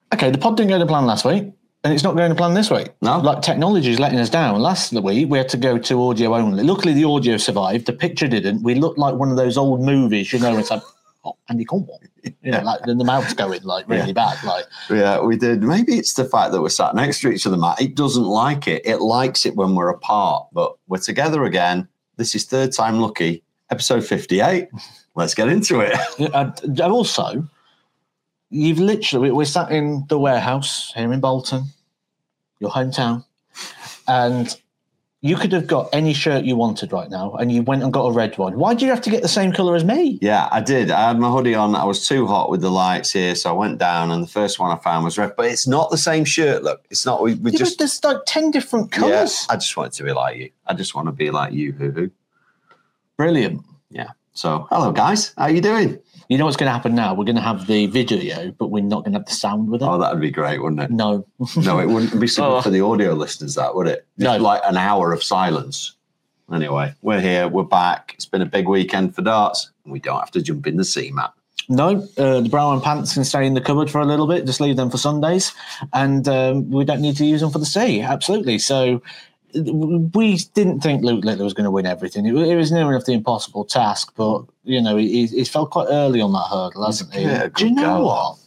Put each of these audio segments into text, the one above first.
Okay, the pod didn't go to plan last week, and it's not going to plan this week. No. Like, technology is letting us down. Last week, we had to go to audio only. Luckily, the audio survived. The picture didn't. We looked like one of those old movies, it's like, Andy Cornwall. Like the mouth's going like really bad. Like, yeah, we did. Maybe it's the fact that we're sat next to each other, Matt. It doesn't like it. It likes it when we're apart, but we're together again. This is third time lucky, episode 58. Let's get into it. And also, you've literally, we're sat in the warehouse here in Bolton, your hometown, and you could have got any shirt you wanted right now, and you went and got a red one. Why do you have to get the same colour as me? Yeah, I did. I had my hoodie on. I was too hot with the lights here, so I went down, and the first one I found was red. But it's not the same shirt. Look, it's not. We just. There's like 10 different colours. Yeah, I just wanted to be like you. I just want to be like you, hoo. Brilliant. Yeah. So, hello guys. How you doing? You know what's going to happen now? We're going to have the video, but we're not going to have the sound with it. Oh, that would be great, wouldn't it? No. No, it wouldn't be something for the audio listeners, that, would it? No. Just like an hour of silence. Anyway, we're here. We're back. It's been a big weekend for darts. And we don't have to jump in the sea, Matt. No, the bra and pants can stay in the cupboard for a little bit. Just leave them for Sundays. And we don't need to use them for the sea. Absolutely. So we didn't think Luke Littler was going to win everything. It was near enough the impossible task, but, he fell quite early on that hurdle, hasn't he? Do you know what?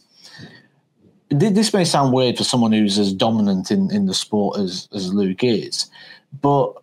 This may sound weird for someone who's as dominant in the sport as Luke is, but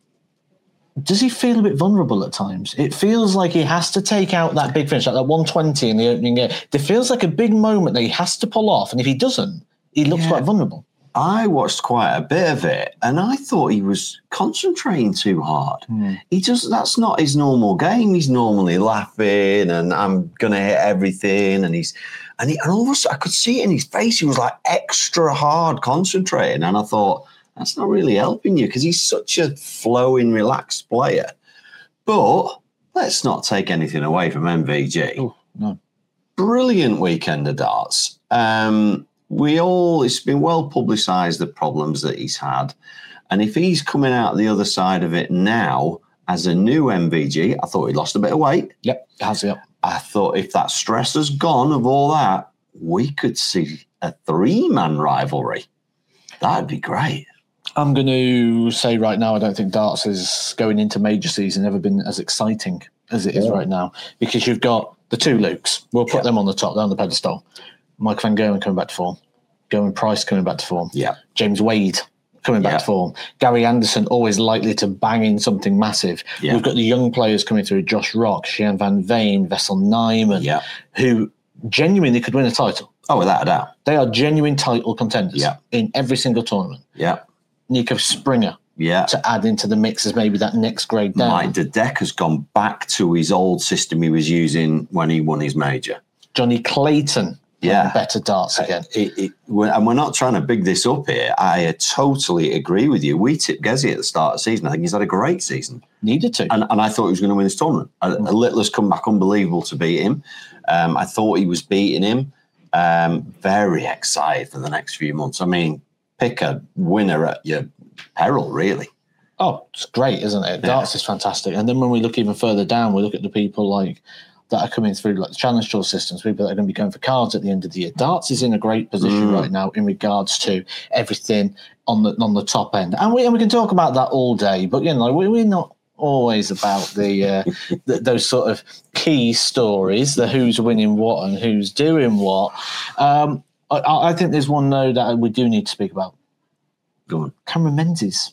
does he feel a bit vulnerable at times? It feels like he has to take out that big finish, like that 120 in the opening game. It feels like a big moment that he has to pull off, and if he doesn't, he looks quite vulnerable. I watched quite a bit of it, and I thought he was concentrating too hard. That's not his normal game. He's normally laughing, and I'm going to hit everything, and all of a sudden I could see it in his face. He was like extra hard concentrating, and I thought, that's not really helping you because he's such a flowing, relaxed player. But let's not take anything away from MVG. Oh, no. Brilliant weekend of darts. It's been well publicised, the problems that he's had. And if he's coming out the other side of it now as a new MVG, I thought he lost a bit of weight. Yep, has, yep. I thought if that stress has gone of all that, we could see a 3-man rivalry. That'd be great. I'm going to say right now, I don't think darts is going into major season ever been as exciting as it is right now, because you've got the two Lukes. We'll put them on the top, down the pedestal. Mike Van Gerwen coming back to form. Gerwyn Price coming back to form. Yeah. James Wade coming back to form. Gary Anderson always likely to bang in something massive. Yeah. We've got the young players coming through, Josh Rock, Shian Van Veen, Vessel Nyman, who genuinely could win a title. Oh, without a doubt. They are genuine title contenders in every single tournament. Yeah. Nico Springer to add into the mix as maybe that next grade down. Mike Dedek has gone back to his old system he was using when he won his major. Johnny Clayton. Better darts again. And we're not trying to big this up here. I totally agree with you. We tipped Gezi at the start of the season. I think he's had a great season. Needed to. And I thought he was going to win this tournament. Littler's come back unbelievable to beat him. I thought he was beating him. Very excited for the next few months. I mean, pick a winner at your peril, really. Oh, it's great, isn't it? Darts is fantastic. And then when we look even further down, we look at the people like that are coming through, like the Challenge Tour systems, people that are going to be going for cards at the end of the year. Darts is in a great position right now in regards to everything on the top end. And we can talk about that all day, but we're not always about those sort of key stories, the who's winning what and who's doing what. I think there's one though that we do need to speak about. Go on. Cameron Menzies.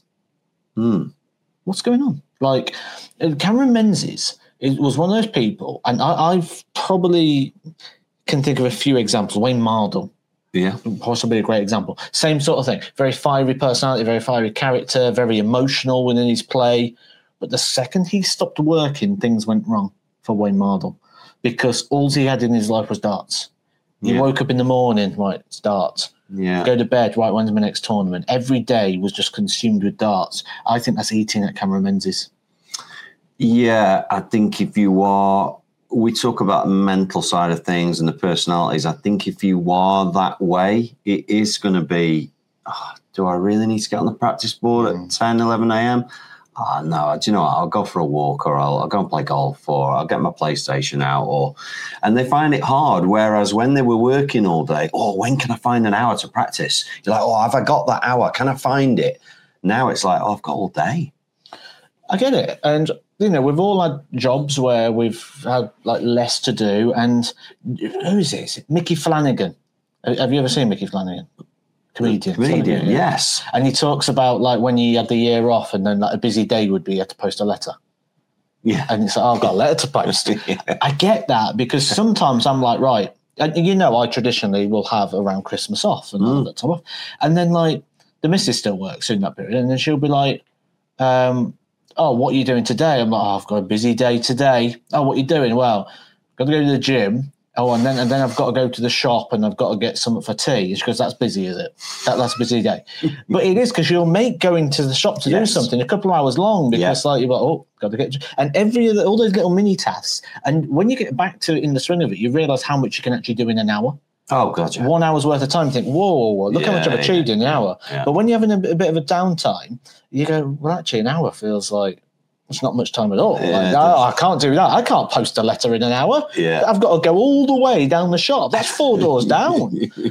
What's going on? Like, Cameron Menzies was one of those people, and I've probably can think of a few examples. Wayne Mardle. Yeah. Possibly a great example. Same sort of thing. Very fiery personality, very fiery character, very emotional within his play. But the second he stopped working, things went wrong for Wayne Mardle, because all he had in his life was darts. He woke up in the morning, right, it's darts. Yeah. Go to bed, right, when's my next tournament? Every day was just consumed with darts. I think that's eating at Cameron Menzies. Yeah, I think if you are, we talk about the mental side of things and the personalities. I think if you are that way, it is going to be, do I really need to get on the practice board at 10, 11 a.m.? No, do you know what? I'll go for a walk, or I'll go and play golf, or I'll get my PlayStation out, and they find it hard. Whereas when they were working all day, when can I find an hour to practice? You're like, have I got that hour? Can I find it? Now it's like, I've got all day. I get it. And, we've all had jobs where we've had like less to do. And who is it? Is it Mickey Flanagan? Have you ever seen Mickey Flanagan? Comedian, yes. And he talks about like when he had the year off and then like a busy day would be you had to post a letter. Yeah. And it's like, I've got a letter to post. Yeah. I get that because sometimes I'm like, right, and I traditionally will have around Christmas off and all that time off. And then like the missus still works in that period and then she'll be like, what are you doing today? I'm like, I've got a busy day today. Oh, what are you doing? Well, I've got to go to the gym. Oh, and then I've got to go to the shop and I've got to get something for tea. It's because that's busy, is it? That's a busy day. But it is because you'll make going to the shop to do something a couple of hours long because like you're like, got to get... And all those little mini tasks. And when you get back to in the swing of it, you realise how much you can actually do in an hour. Oh, gotcha. 1 hour's worth of time, you think, whoa, look how much I've achieved in an hour. Yeah. But when you're having a bit of a downtime, you go, well, actually an hour feels like it's not much time at all. Yeah, I can't do that. I can't post a letter in an hour. Yeah. I've got to go all the way down the shop. That's 4 doors down.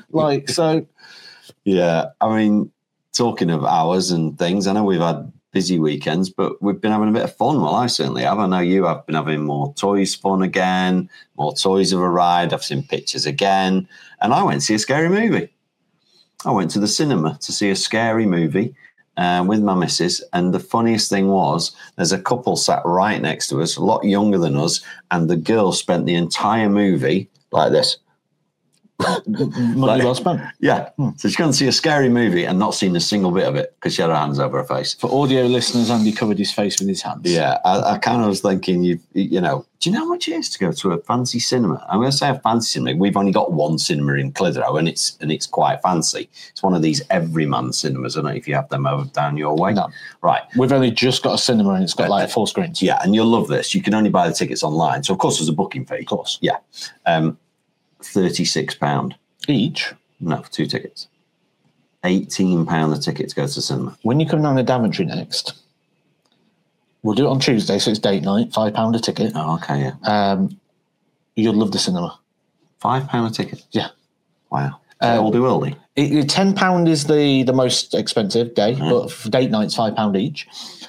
Yeah, I mean, talking of hours and things, I know we've had busy weekends, but we've been having a bit of fun. Well, I certainly have. I know you have been having more toys fun again. More toys have arrived. I've seen pictures again. And I went to see a scary movie. I went to the cinema to see a scary movie. With my missus, and the funniest thing was there's a couple sat right next to us, a lot younger than us, and the girl spent the entire movie like this. Money well spent. Yeah. So she's going to see a scary movie and not seen a single bit of it because she had her hands over her face. For audio listeners, Andy covered his face with his hands. Yeah, I kind of was thinking, do you know how much it is to go to a fancy cinema? I'm going to say a fancy cinema. We've only got one cinema in Clitheroe, and it's quite fancy. It's one of these everyman cinemas. I don't know if you have them over down your way. No. Right. We've only just got a cinema, and it's got like 4 screens. Yeah, and you'll love this. You can only buy the tickets online. So, of course, there's a booking fee. Of course. Yeah. £36. Each? No, for 2 tickets. £18 a ticket to go to the cinema. When you come down to Daventry next, we'll do it on Tuesday, so it's date night, £5 a ticket. Oh, okay, yeah. You'll love the cinema. £5 a ticket? Yeah. Wow. Oldie worldy. £10 is the most expensive day, but for date night, it's £5 each.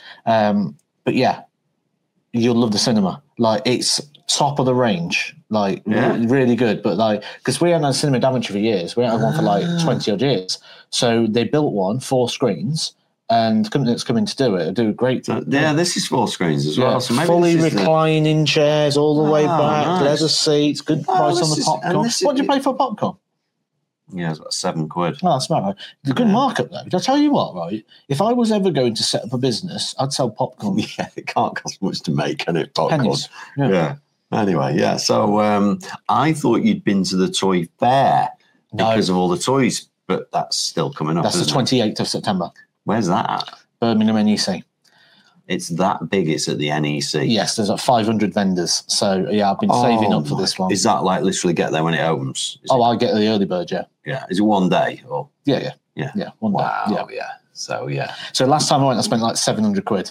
But yeah, you'll love the cinema. Like, it's top of the range. Like, really good. But like, because we haven't had a cinema in Daventry for years. We haven't had one for like 20 odd years. So they built one, 4 screens, and the company that's coming to do it do a great. This is 4 screens as well. Yeah, so maybe fully reclining chairs all the way back, nice. leather seats, good price on the popcorn. What do you pay for popcorn? Yeah, it's about £7. Oh, that's about right. The good markup though. I'll tell you what, right? If I was ever going to set up a business, I'd sell popcorn. Yeah, it can't cost much to make, can it? Popcorn. Pennies. Yeah. Anyway, yeah. So I thought you'd been to the toy fair because of all the toys, but that's still coming up. That's the 28th of September. Where's that at? Birmingham NEC. It's that big. It's at the NEC. Yes, there's like 500 vendors. So yeah, I've been saving up for this one. Is that like literally get there when it opens? I'll get the early bird. Yeah. Yeah. Is it one day or? Yeah. 1 day. Yeah. So yeah. So last time I went, I spent like 700 quid.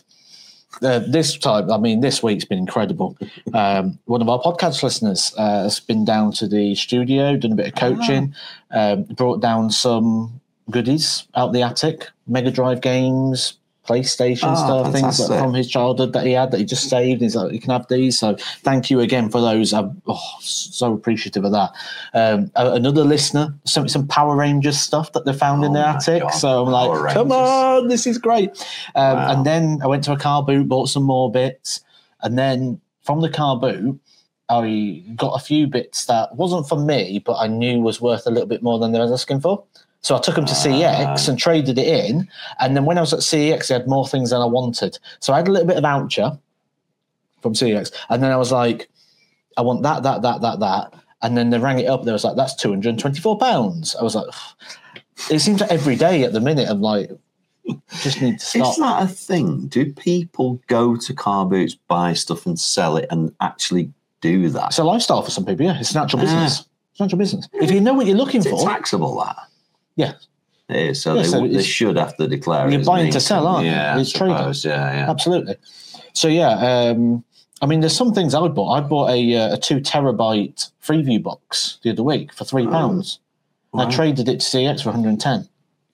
This time, I mean, this week's been incredible. One of our podcast listeners has been down to the studio, done a bit of coaching, brought down some goodies out the attic, Mega Drive games, PlayStation stuff, things from his childhood that he had that he just saved. He's like, you can have these. So thank you again for those. I'm so appreciative of that. Another listener sent me some Power Rangers stuff that they found in the attic. God, so I'm like, come on, this is great. And then I went to a car boot, bought some more bits. And then from the car boot, I got a few bits that wasn't for me, but I knew was worth a little bit more than they were asking for. So I took them to CEX and traded it in. And then when I was at CEX, they had more things than I wanted. So I had a little bit of voucher from CEX. And then I was like, I want that. And then they rang it up. They was like, that's £224. I was like, it seems like every day at the minute, I'm like, just need to stop. Is that a thing? Do people go to car boots, buy stuff and sell it and actually do that? It's a lifestyle for some people, yeah. It's an actual business. It's an actual business. If you know what you're looking for. Is it taxable, that? Yeah. It is. So they should have to declare it. You're buying to sell, aren't you? Yeah, It's trading. Yeah. Absolutely. So, yeah, I mean, there's some things I bought. I bought a 2 terabyte Freeview box the other week for £3. Wow. I traded it to CX for 110.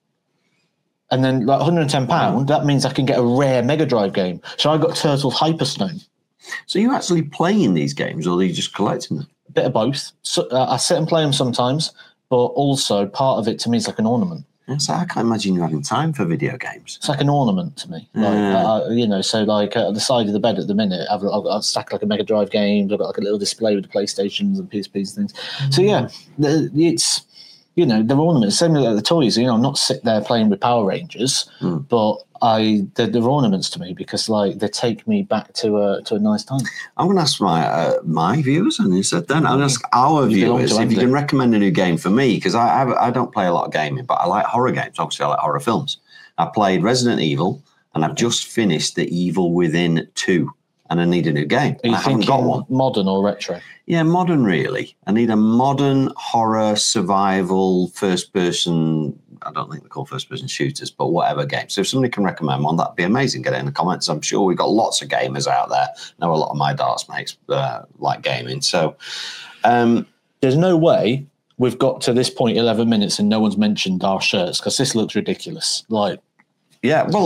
And then, like, £110, that means I can get a rare Mega Drive game. So I got Turtles Hyperstone. So you're actually playing these games, or are you just collecting them? A bit of both. So, I sit and play them sometimes, but also part of it to me is like an ornament. Yeah, so I can't imagine you having time for video games. It's like an ornament to me. Like, so like at the side of the bed at the minute, I've got stacked like a Mega Drive games. I've got like a little display with the PlayStations and PSPs and things. So yeah, it's, they're ornaments. Same like the toys. I'm not sit there playing with Power Rangers, but they're ornaments to me because like they take me back to a nice time. I'm going to ask my viewers, and you said then I'll ask our viewers if you can recommend a new game for me, because I don't play a lot of gaming, but I like horror games. Obviously, I like horror films. I played Resident Evil, and I've just finished The Evil Within 2. And I need a new game. Are you I haven't got one. Modern or retro? Yeah, modern, really. I need a modern horror survival first-person. I don't think they're called first-person shooters, but whatever game. So if somebody can recommend one, that'd be amazing. Get it in the comments. I'm sure we've got lots of gamers out there. I know a lot of my darts mates like gaming. So there's no way we've got to this point 11 minutes and no one's mentioned our shirts, because this looks ridiculous. Like. Yeah, well,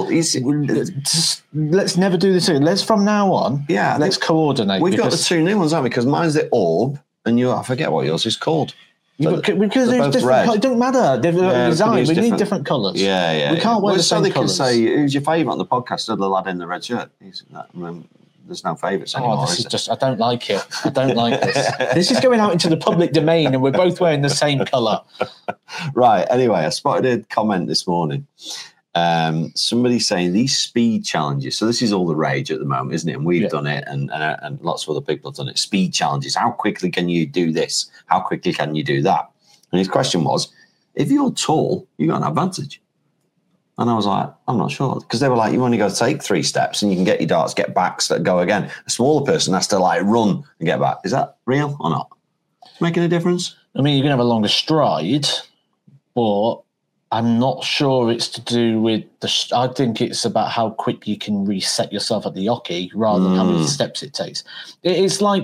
let's never do this. Let's from now on. Yeah, let's coordinate. We've got the 2 new ones, haven't we? Because mine's the Orb, and I forget what yours is called. Because they're both red. It don't matter. They're designed. We need different colours. Yeah. We can't wear the same colours. So they can say, who's your favourite on the podcast? The lad in the red shirt. There's no favourites anymore. This is just. I don't like it. I don't like this. This is going out into the public domain, and we're both wearing the same colour. Right. Anyway, I spotted a comment this morning. Somebody saying these speed challenges. So this is all the rage at the moment, isn't it? And we've done it, and lots of other people have done it. Speed challenges. How quickly can you do this? How quickly can you do that? And his question was, if you're tall, you got an advantage. And I was like, I'm not sure, because they were like, you only got to take 3 steps, and you can get your darts, get backs that go again. A smaller person has to like run and get back. Is that real or not? Making a difference? I mean, you're gonna have a longer stride, but I'm not sure it's to do with I think it's about how quick you can reset yourself at the hockey rather than how many steps it takes. It's like,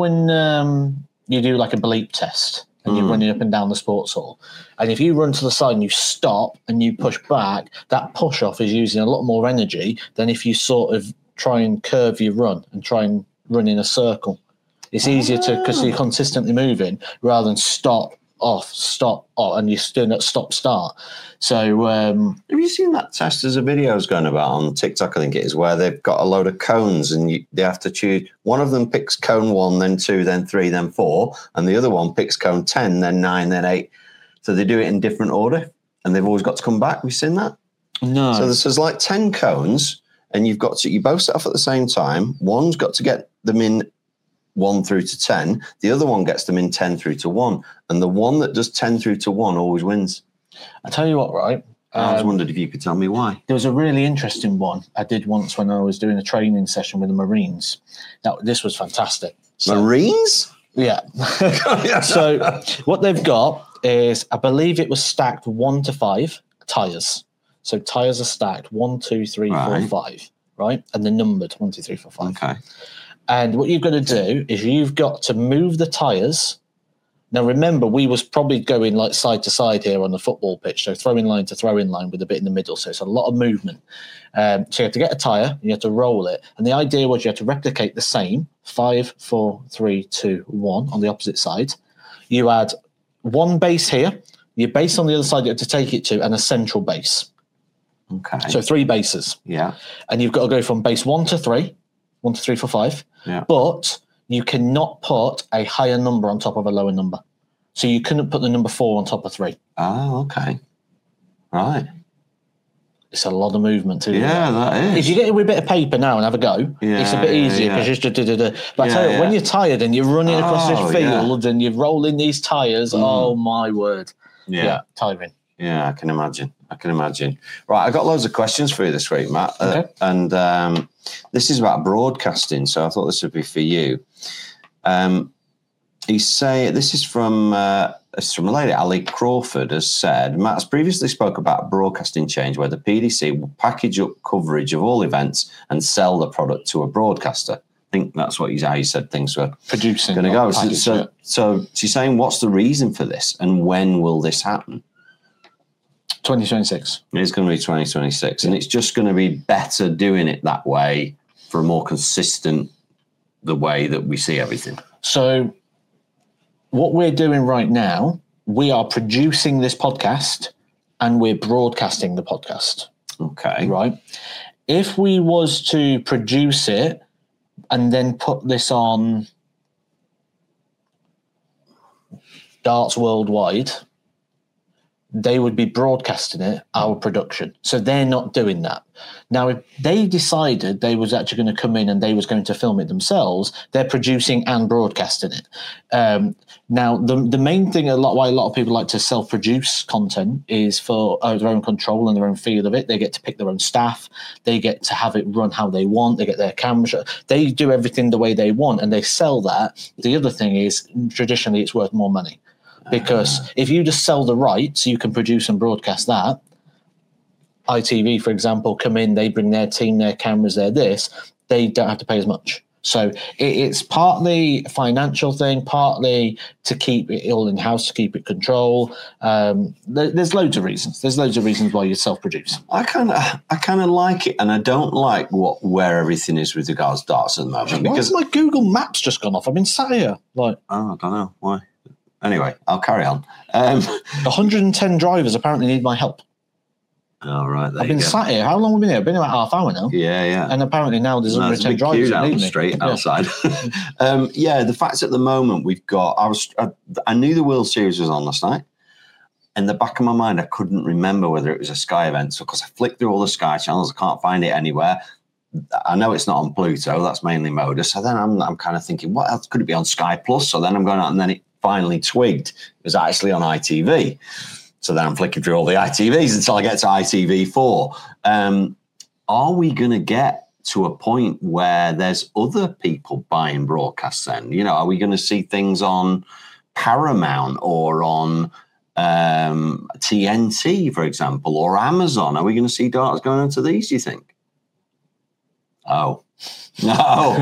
when you do like a bleep test and you're running up and down the sports hall. And if you run to the side and you stop and you push back, that push off is using a lot more energy than if you sort of try and curve your run and try and run in a circle. It's easier because you're consistently moving rather than stop, and you're still at stop start. So have you seen that test? There's a videos going about on TikTok, I think it is, where they've got a load of cones and they have to choose. One of them picks cone 1, then 2, then 3, then 4, and the other one picks cone 10, then 9, then 8. So they do it in different order, and they've always got to come back. Have you seen that? No. So there's like 10 cones, and you both set off at the same time. One's got to get them in 1 through to 10. The other one gets them in 10 through to 1. And the one that does 10 through to 1 always wins. I tell you what, right? I was wondered if you could tell me why. There was a really interesting one I did once when I was doing a training session with the Marines. This was fantastic. So, Marines? Yeah. So what they've got is, I believe it was stacked 1 to 5 tyres. So tyres are stacked 1, 2, 3, 4, 5, right? And they're numbered 1, 2, 3, 4, 5. Okay. And what you've got to do is you've got to move the tyres. Now, remember, we was probably going like side to side here on the football pitch, so throwing line to throwing line with a bit in the middle. So it's a lot of movement. So you have to get a tyre, you have to roll it. And the idea was you have to replicate the same 5, 4, 3, 2, 1 on the opposite side. You add 1 base here, your base on the other side you have to take it to, and a central base. Okay. So 3 bases. Yeah. And you've got to go from base 1 to 3, 1 to 3, 4, 5. Yeah. But you cannot put a higher number on top of a lower number. So you couldn't put the number 4 on top of 3. Oh, okay. Right. It's a lot of movement too. Yeah, that is. If you get it with a bit of paper now and have a go, it's a bit easier because just But I tell you, when you're tired and you're running across this field and you're rolling these tyres, oh my word. Yeah, tiring. Yeah, I can imagine. Right, I got loads of questions for you this week, Matt. And this is about broadcasting, so I thought this would be for you. He's saying, this is from a lady, Ali Crawford, has said, Matt's previously spoke about a broadcasting change where the PDC will package up coverage of all events and sell the product to a broadcaster. I think that's how you said things were producing going to go. So she's saying, what's the reason for this and when will this happen? 2026. It's going to be 2026. And it's just going to be better doing it that way for a more consistent, the way that we see everything. So what we're doing right now, we are producing this podcast and we're broadcasting the podcast. Okay. Right. If we was to produce it and then put this on Darts Worldwide, they would be broadcasting it, our production. So they're not doing that. Now, if they decided they was actually going to come in and they was going to film it themselves, they're producing and broadcasting it. Now, the main thing why a lot of people like to self-produce content is for their own control and their own feel of it. They get to pick their own staff. They get to have it run how they want. They get their cameras. They do everything the way they want and they sell that. The other thing is, traditionally, it's worth more money. Because if you just sell the rights, you can produce and broadcast that. ITV, for example, come in, they bring their team, their cameras, their this. They don't have to pay as much. So it's partly a financial thing, partly to keep it all in-house, to keep it control. There's loads of reasons. There's loads of reasons why you self-produce. I kind of like it, and I don't like where everything is with regards to darts at the moment. Why has my Google Maps just gone off? I've been sat here. I don't know. Why? Anyway, I'll carry on. 110 drivers apparently need my help. All right, I've been sat here. How long have we been here? I've been here about half hour now. Yeah. And apparently now there's 110 drivers that need me. Straight outside. The fact at the moment we've got. I knew the World Series was on last night. In the back of my mind, I couldn't remember whether it was a Sky event. So because I flicked through all the Sky channels, I can't find it anywhere. I know it's not on Pluto. That's mainly Modus. So then I'm kind of thinking, what else could it be on Sky Plus? So then I'm going out, and then it finally twigged it was actually on ITV. So then I'm flicking through all the ITVs until I get to ITV4. Are we going to get to a point where there's other people buying broadcasts then? You know, are we going to see things on Paramount or on TNT, for example, or Amazon? Are we going to see darts going into these, do you think? Oh. No,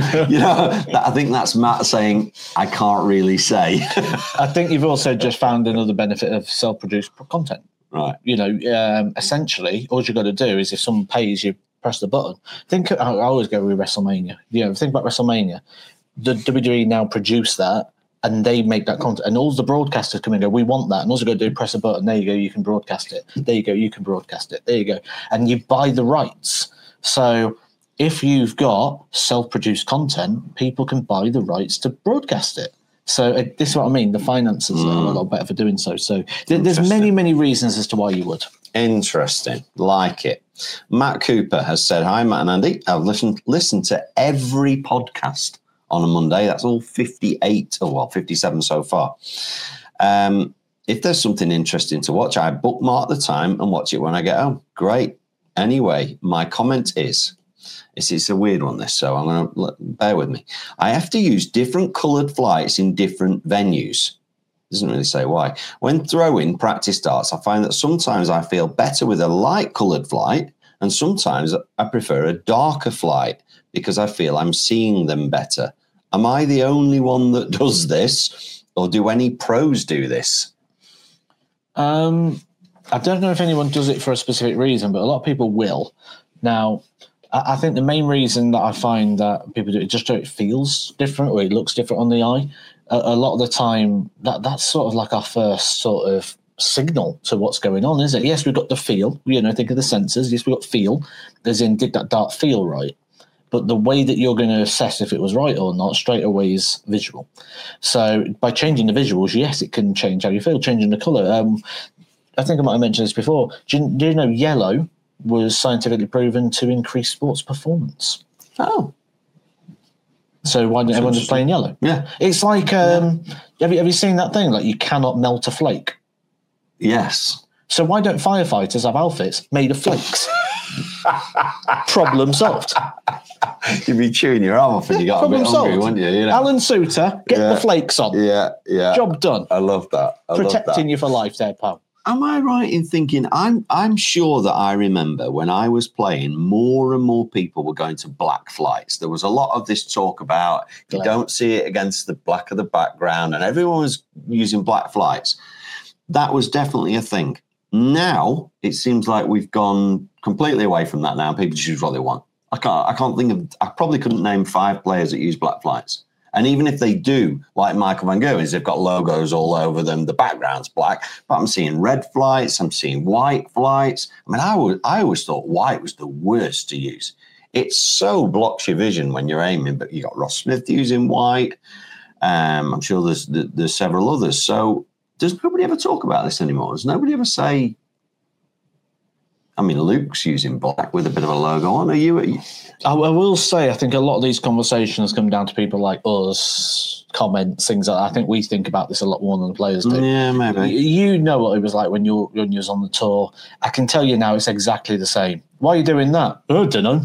I think that's Matt saying, I can't really say. I think you've also just found another benefit of self-produced content. Right. Essentially, all you've got to do is if someone pays, you press the button. I always go with WrestleMania. Think about WrestleMania. The WWE now produce that and they make that content. And all the broadcasters come in and go, we want that. And all you've got to do is press a button. There you go, you can broadcast it. There you go, you can broadcast it. There you go. And you buy the rights. So if you've got self-produced content, people can buy the rights to broadcast it. So this is what I mean. The finances are a lot better for doing so. So there's many, many reasons as to why you would. Interesting. Like it. Matt Cooper has said, hi, Matt and Andy. I've listened to every podcast on a Monday. That's all 58, 57 so far. If there's something interesting to watch, I bookmark the time and watch it when I get home. Great. Anyway, my comment is, it's a weird one, this, so I'm going to bear with me. I have to use different coloured flights in different venues. Doesn't really say why. When throwing practice darts, I find that sometimes I feel better with a light coloured flight, and sometimes I prefer a darker flight because I feel I'm seeing them better. Am I the only one that does this, or do any pros do this? I don't know if anyone does it for a specific reason, but a lot of people will. Now, I think the main reason that I find that people do it just so it feels different or it looks different on the eye. A lot of the time, that's sort of like our first sort of signal to what's going on, is it? Yes, we've got the feel. Think of the sensors. Yes, we've got feel. As in, did that dart feel right? But the way that you're going to assess if it was right or not straight away is visual. So by changing the visuals, yes, it can change how you feel. Changing the colour. I think I might have mentioned this before. Do you know yellow was scientifically proven to increase sports performance? Oh. So why didn't everyone just play in yellow? Yeah. It's like, have you seen that thing? Like you cannot melt a flake. Yes. So why don't firefighters have outfits made of flakes? Problem solved. You'd be chewing your arm off and you got a bit hungry, wouldn't you? You know? Alan Suter, get the flakes on. Yeah. Job done. I love that. Protecting you for life there, pal. Am I right in thinking I'm sure that I remember when I was playing, more and more people were going to black flights. There was a lot of this talk about you don't see it against the black of the background, and everyone was using black flights. That was definitely a thing. Now it seems like we've gone completely away from that now. People choose what they want. I can't think of. I probably couldn't name 5 players that use black flights. And even if they do, like Michael Van Gerwen's, they've got logos all over them. The background's black, but I'm seeing red flights. I'm seeing white flights. I mean, I always thought white was the worst to use. It so blocks your vision when you're aiming. But you got Ross Smith using white. I'm sure there's several others. So does nobody ever talk about this anymore? Does nobody ever say? I mean, Luke's using black with a bit of a logo on. Are you? I will say, I think a lot of these conversations come down to people like us, comments, things like that. I think we think about this a lot more than the players do. Yeah, maybe. You know what it was like when you was on the tour. I can tell you now it's exactly the same. Why are you doing that? I don't know.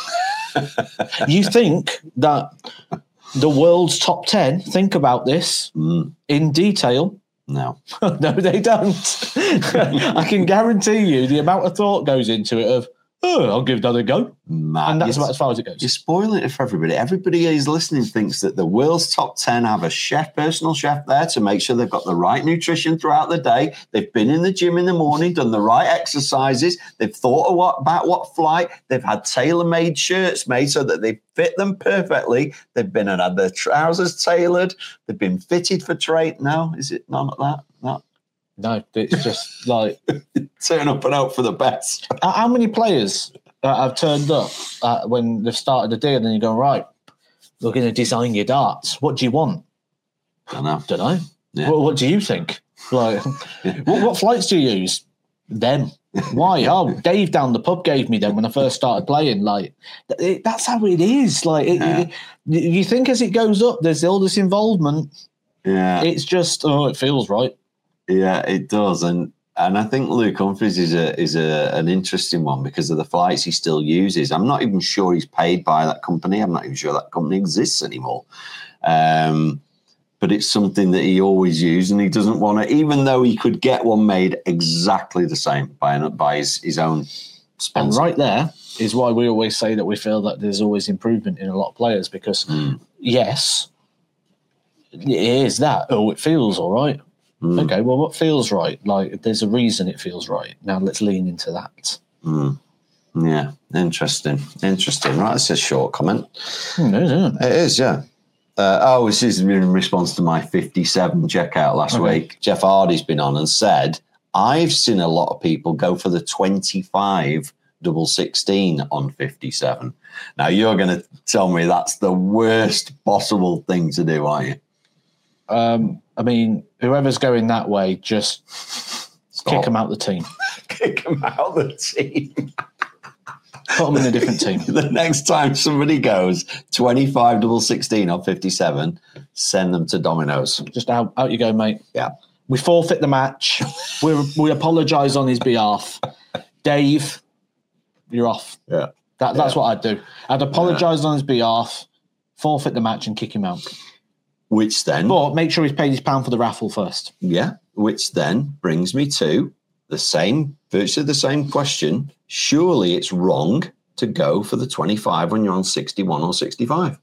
You think that the world's top 10 think about this in detail? No. No, they don't. I can guarantee you the amount of thought goes into it of, I'll give that a go. Matt, and that's about as far as it goes. You're spoiling it for everybody. Everybody who's listening thinks that the world's top 10 have a personal chef there to make sure they've got the right nutrition throughout the day. They've been in the gym in the morning, done the right exercises. They've thought about what flight. They've had tailor-made shirts made so that they fit them perfectly. They've been and had their trousers tailored. They've been fitted for trade. No, is it none of that? No, it's just like turn up and hope for the best. How many players have turned up when they've started the deal and then you go, right, we're going to design your darts. What do you want? Don't know. Yeah. What do you think? Like, what flights do you use? Them. Why? Oh, Dave down the pub gave me them when I first started playing. Like, that's how it is. Like, you think as it goes up, there's all this involvement. Yeah. It's just, it feels right. Yeah, it does, and I think Luke Humphries is an interesting one because of the flights he still uses. I'm not even sure he's paid by that company. I'm not even sure that company exists anymore. But it's something that he always used, and he doesn't want to, even though he could get one made exactly the same by his own sponsor. And right there is why we always say that we feel that there's always improvement in a lot of players because, yes, it is that. Oh, it feels all right. Okay, well, what feels right? Like, there's a reason it feels right. Now let's lean into that. Yeah, interesting. Right, that's a short comment. It is, yeah. This is in response to my 57 checkout last week. Jeff Hardy's been on and said, I've seen a lot of people go for the 25 double 16 on 57. Now, you're going to tell me that's the worst possible thing to do, aren't you? I mean, whoever's going that way, just kick them out the team. Kick them out the team. Put them in a different team. The next time somebody goes 25 double 16 on 57, send them to Domino's. Just out you go, mate. Yeah. We forfeit the match. We apologise on his behalf. Dave, you're off. Yeah. That's what I'd do. I'd apologise on his behalf, forfeit the match and kick him out. Which then... But make sure he's paid his pound for the raffle first. Yeah, which then brings me to virtually the same question. Surely it's wrong to go for the 25 when you're on 61 or 65?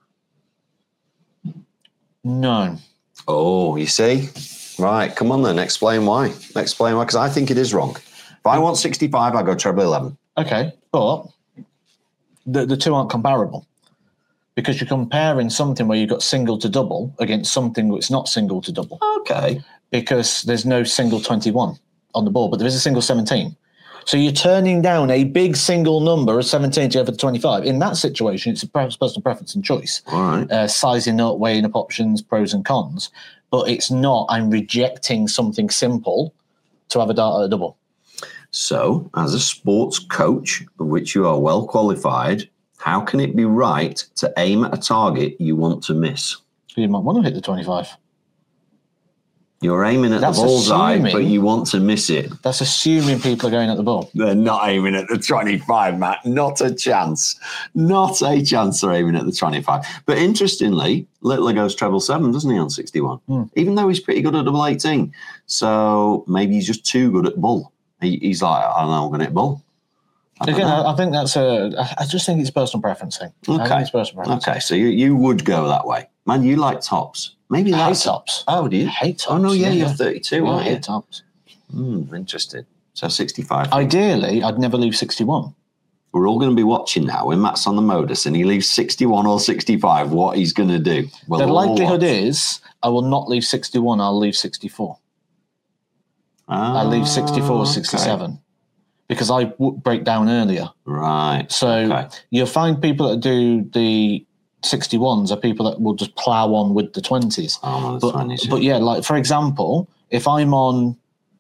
No. Oh, you see? Right, come on then, explain why. Explain why, because I think it is wrong. If I want 65, I go treble 11. Okay, but the two aren't comparable. Because you're comparing something where you've got single to double against something that's not single to double. Okay. Because there's no single 21 on the board, but there is a single 17. So you're turning down a big single number of 17 to go for the 25. In that situation, it's a personal preference and choice. All right. Sizing up, weighing up options, pros and cons. But it's not, I'm rejecting something simple to have a dart at a double. So, as a sports coach, of which you are well qualified, how can it be right to aim at a target you want to miss? You might want to hit the 25. You're aiming at That's the bullseye, assuming- but you want to miss it. That's assuming people are going at the ball. They're not aiming at the 25, Matt. Not a chance. Not a chance they're aiming at the 25. But interestingly, Littler goes treble 7, doesn't he, on 61? Even though he's pretty good at double 18. So maybe he's just too good at bull. He's like, I know I'm going to hit bull. Again, I think I just think it's personal preference thing. I think it's personal preference. Okay, so you would go that way. Man, you like tops. Maybe I hate that's tops. Oh, do you? I hate tops. Oh, no, yeah, you're 32, I aren't you? hate tops. Interesting. So 65. Ideally, I'd never leave 61. We're all going to be watching now when Matt's on the Modus and he leaves 61 or 65, what he's going to do. The likelihood is I will not leave 61, I'll leave 64. I'll leave 64 or 67 because I break down earlier. Right. So you'll find people that do the 61s are people that will just plow on with the 20s. Oh, the 20s. But yeah, like for example, if I'm on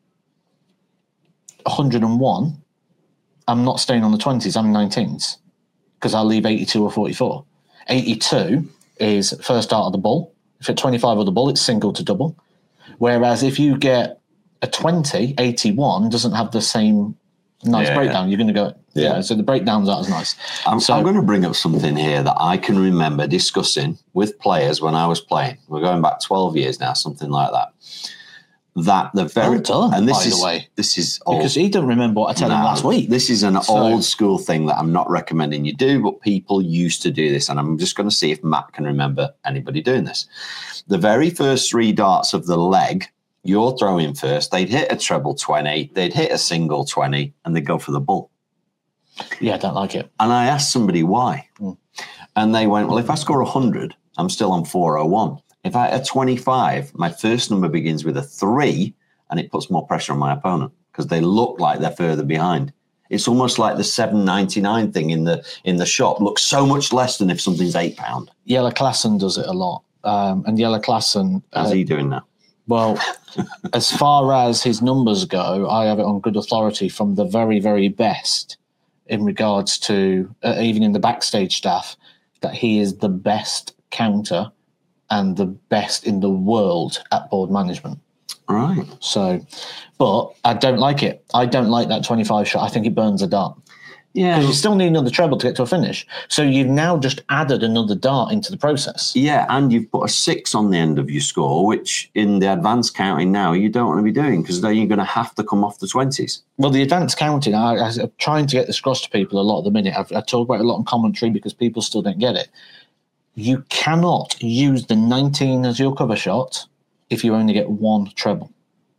101, I'm not staying on the 20s, I'm 19s because I'll leave 82 or 44. 82 is first dart of the bull. If it's 25 of the bull, it's single to double. Whereas if you get a 20, 81 doesn't have the same nice breakdown. You're going to go, so the breakdowns aren't as nice. I'm going to bring up something here that I can remember discussing with players when I was playing. We're going back 12 years now, something like that. That the very well done, and by the way, this is old, because he didn't remember what I told him last week. This is an old school thing that I'm not recommending you do, but people used to do this, and I'm just going to see if Matt can remember anybody doing this. The very first 3 darts of the leg, you're throwing first. They'd hit a treble 20, they'd hit a single 20, and they'd go for the bull. Yeah, I don't like it. And I asked somebody why, and they went, "Well, if I score 100, I'm still on 401. If I hit a 25, my first number begins with a 3 and it puts more pressure on my opponent because they look like they're further behind. It's almost like the 7.99 thing in the shop looks so much less than if something's £8. Yella Klassen does it a lot. And Yella Klassen... How's he doing now? Well, as far as his numbers go, I have it on good authority from the very, very best in regards to, even in the backstage staff, that he is the best counter and the best in the world at board management. Right. So, but I don't like it. I don't like that 25 shot. I think it burns a dart. Yeah. Because you still need another treble to get to a finish. So you've now just added another dart into the process. Yeah, and you've put a 6 on the end of your score, which in the advanced counting now you don't want to be doing because then you're going to have to come off the 20s. Well, the advanced counting, I'm trying to get this across to people a lot at the minute. I talk about it a lot in commentary because people still don't get it. You cannot use the 19 as your cover shot if you only get 1 treble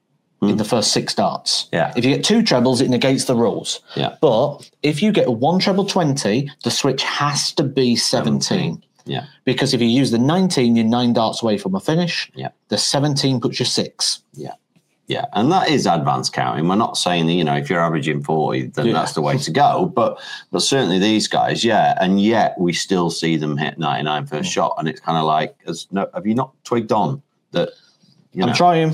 in the first 6 darts. Yeah. If you get 2 trebles, it negates the rules. Yeah. But if you get 1 treble 20, the switch has to be 17. Yeah. Because if you use the 19, you're 9 darts away from a finish. Yeah. The 17 puts you 6. Yeah. Yeah, and that is advanced counting. We're not saying that, if you're averaging 40, then that's the way to go. But certainly these guys, and yet we still see them hit 99 first shot. And it's kind of like, have you not twigged on that? I'm trying.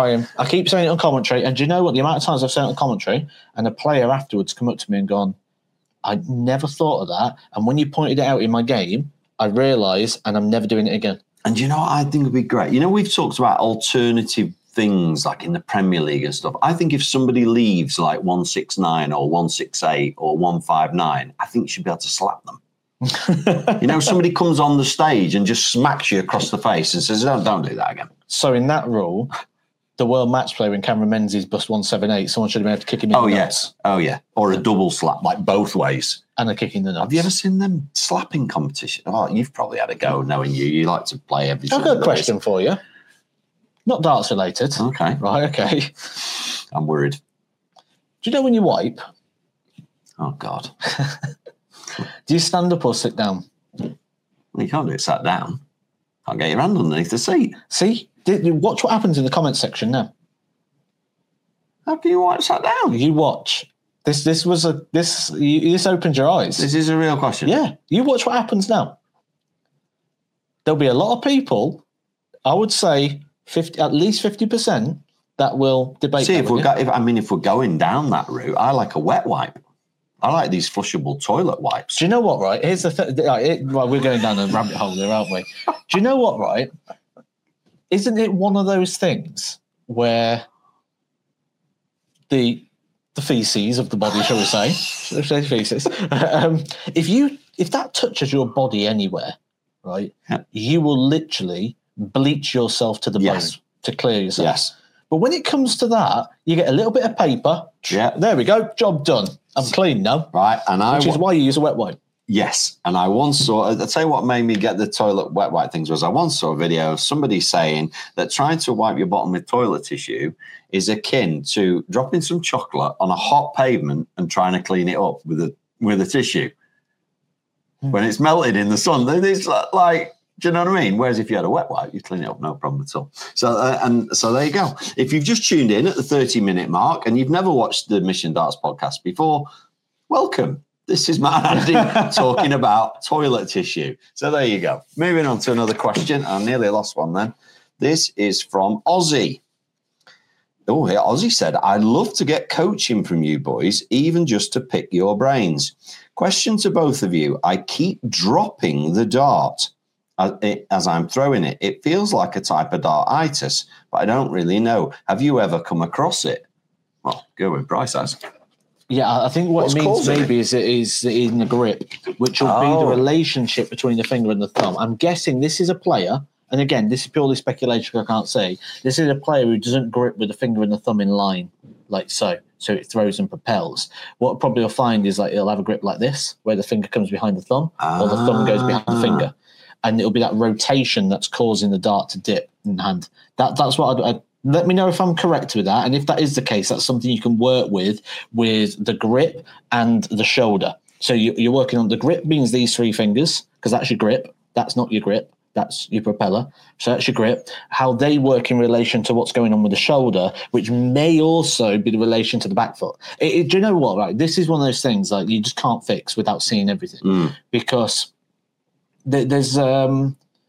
I keep saying it on commentary. And do you know what? The amount of times I've said it on commentary and a player afterwards come up to me and gone, I never thought of that. And when you pointed it out in my game, I realised and I'm never doing it again. And you know what I think would be great? We've talked about alternative things like in the Premier League and stuff. I think if somebody leaves like 169 or 168 or 159, I think you should be able to slap them. Somebody comes on the stage and just smacks you across the face and says, don't do that again. So in that rule, the world match player when Cameron Menzies bust 178, someone should have been able to kick him in the nuts. Oh, yeah. Or a double slap, like both ways. And a kick in the nuts. Have you ever seen them slapping competition? Oh, you've probably had a go knowing you. You like to play every I've got a question for you. Not darts related. Okay. Right, okay. I'm worried. Do you know when you wipe? Oh, God. Do you stand up or sit down? Well, you can't do it sat down. Can't get your hand underneath the seat. See? Watch what happens in the comments section now. How can you wipe sat down? You watch. This opened your eyes. This is a real question. Yeah. You watch what happens now. There'll be a lot of people, I would say, at least 50% that will debate. See, if we're going down that route, I like a wet wipe. I like these flushable toilet wipes. Do you know what? Right, here's the thing. Well, we're going down a rabbit hole there, aren't we? Do you know what? Right, isn't it one of those things where the feces of the body, shall we say, feces. If that touches your body anywhere, right, you will literally bleach yourself to the bone to clear yourself. Yes. But when it comes to that, you get a little bit of paper. Yeah. There we go. Job done. I'm clean now. Right. Which is why you use a wet wipe. Yes. And I once saw, I'll tell you what made me get the toilet wet wipe things was I once saw a video of somebody saying that trying to wipe your bottom with toilet tissue is akin to dropping some chocolate on a hot pavement and trying to clean it up with a tissue. When it's melted in the sun, it's like, do you know what I mean? Whereas if you had a wet wipe, you clean it up, no problem at all. So there you go. If you've just tuned in at the 30-minute mark and you've never watched the Mission Darts podcast before, welcome. This is Matt and Andy talking about toilet tissue. So there you go. Moving on to another question. I nearly lost one then. This is from Ozzy. Oh, yeah, Ozzy said, I'd love to get coaching from you boys, even just to pick your brains. Question to both of you. I keep dropping the dart as I'm throwing it. It feels like a type of dartitis, but I don't really know. Have you ever come across it? Well, go with Bryce has. Yeah, I think what it means maybe is it is in the grip, which will be the relationship between the finger and the thumb. I'm guessing this is a player, and again, this is purely speculation, I can't say. This is a player who doesn't grip with the finger and the thumb in line, like so it throws and propels. What probably you'll find is like it'll have a grip like this, where the finger comes behind the thumb, or the thumb goes behind the finger. And it'll be that rotation that's causing the dart to dip in hand. That's what I'd let me know if I'm correct with that. And if that is the case, that's something you can work with the grip and the shoulder. So you're working on the grip means these three fingers, because that's your grip. That's not your grip. That's your propeller. So that's your grip. How they work in relation to what's going on with the shoulder, which may also be the relation to the back foot. Do you know what, right? This is one of those things like you just can't fix without seeing everything. Because there's I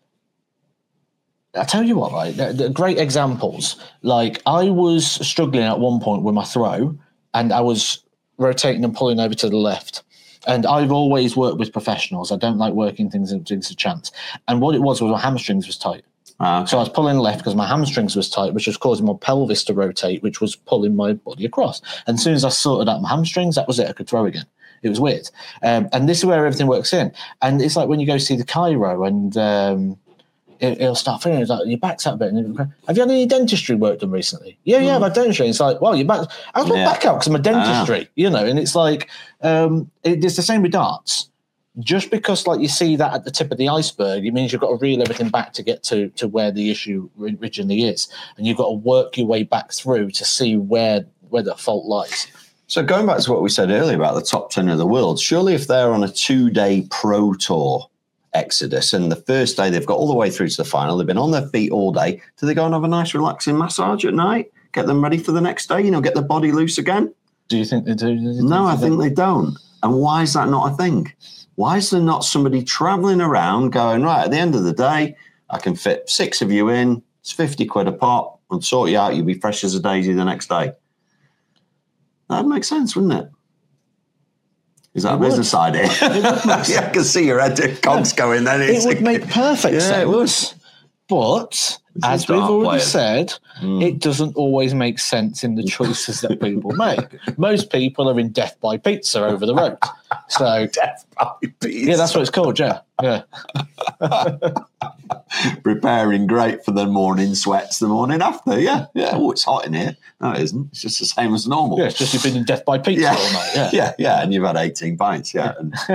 tell you what, right? The great examples. Like I was struggling at one point with my throw, and I was rotating and pulling over to the left. And I've always worked with professionals. I don't like working things into chance. And what it was my hamstrings was tight. Okay. So I was pulling left because my hamstrings was tight, which was causing my pelvis to rotate, which was pulling my body across. And as soon as I sorted out my hamstrings, that was it. I could throw again. It was weird. And this is where everything works in. And it's like when you go see the chiro and it'll start feeling like your back's out a bit. Have you had any dentistry work done recently? Yeah, I've had dentistry. It's like, well, your back. I was my back out because I'm a dentistry, And it's like it's the same with darts. Just because like you see that at the tip of the iceberg, it means you've got to reel everything back to get to where the issue originally is, and you've got to work your way back through to see where the fault lies. So going back to what we said earlier about the top 10 of the world, surely if they're on a 2-day pro tour exodus and the first day they've got all the way through to the final, they've been on their feet all day, do they go and have a nice relaxing massage at night, get them ready for the next day, get their body loose again? Do you think they do? No, I think they don't. And why is that not a thing? Why is there not somebody traveling around going, right, at the end of the day, I can fit 6 of you in, it's 50 quid a pop, and sort you out, you'll be fresh as a daisy the next day. That'd make sense, wouldn't it? Is that a business idea? I can see your head cogs going then. It would make perfect sense. It would. But as we've already said, it doesn't always make sense in the choices that people make. Most people are in death by pizza over the road. So death by pizza. Yeah, that's what it's called. Yeah. Preparing great for the morning sweats the morning after. Yeah. Oh, it's hot in here. No, it isn't. It's just the same as normal. Yeah, it's just you've been in death by pizza all night. Yeah, and you've had 18 pints. Yeah.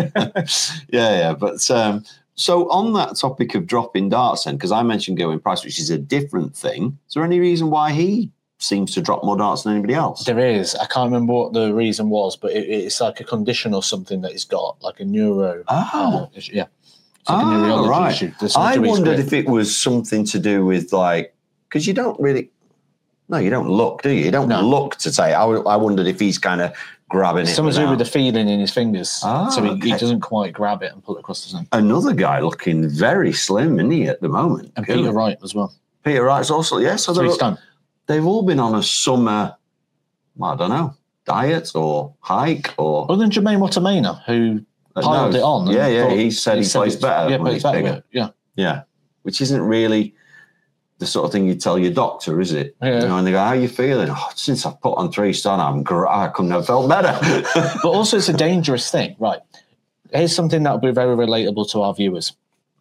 But so on that topic of dropping darts then, because I mentioned Gerwyn Price, which is a different thing. Is there any reason why he seems to drop more darts than anybody else? There is. I can't remember what the reason was, but it's like a condition or something that he's got, like a neuro. Issue. Yeah. It's like a neurology issue. I wondered if it was something to do with like, because you don't really, no, you don't look, do you? You don't look to say. I wondered if he's kind of grabbing it. Something to do with the feeling in his fingers. So he doesn't quite grab it and pull it across the zone. Another guy looking very slim, isn't he, at the moment? And Peter Wright as well. Peter Wright's also, So they've all been on a summer, I don't know, diet or hike or... Other than Jermaine Wattimena, who piled it on. He said he plays better when he's bigger. Yeah. Which isn't really... the sort of thing you tell your doctor, is it? Yeah. You know, and they go, "How are you feeling?" "Oh, since I've put on 3 stone, I couldn't have felt better." But also, it's a dangerous thing, right? Here's something that will be very relatable to our viewers.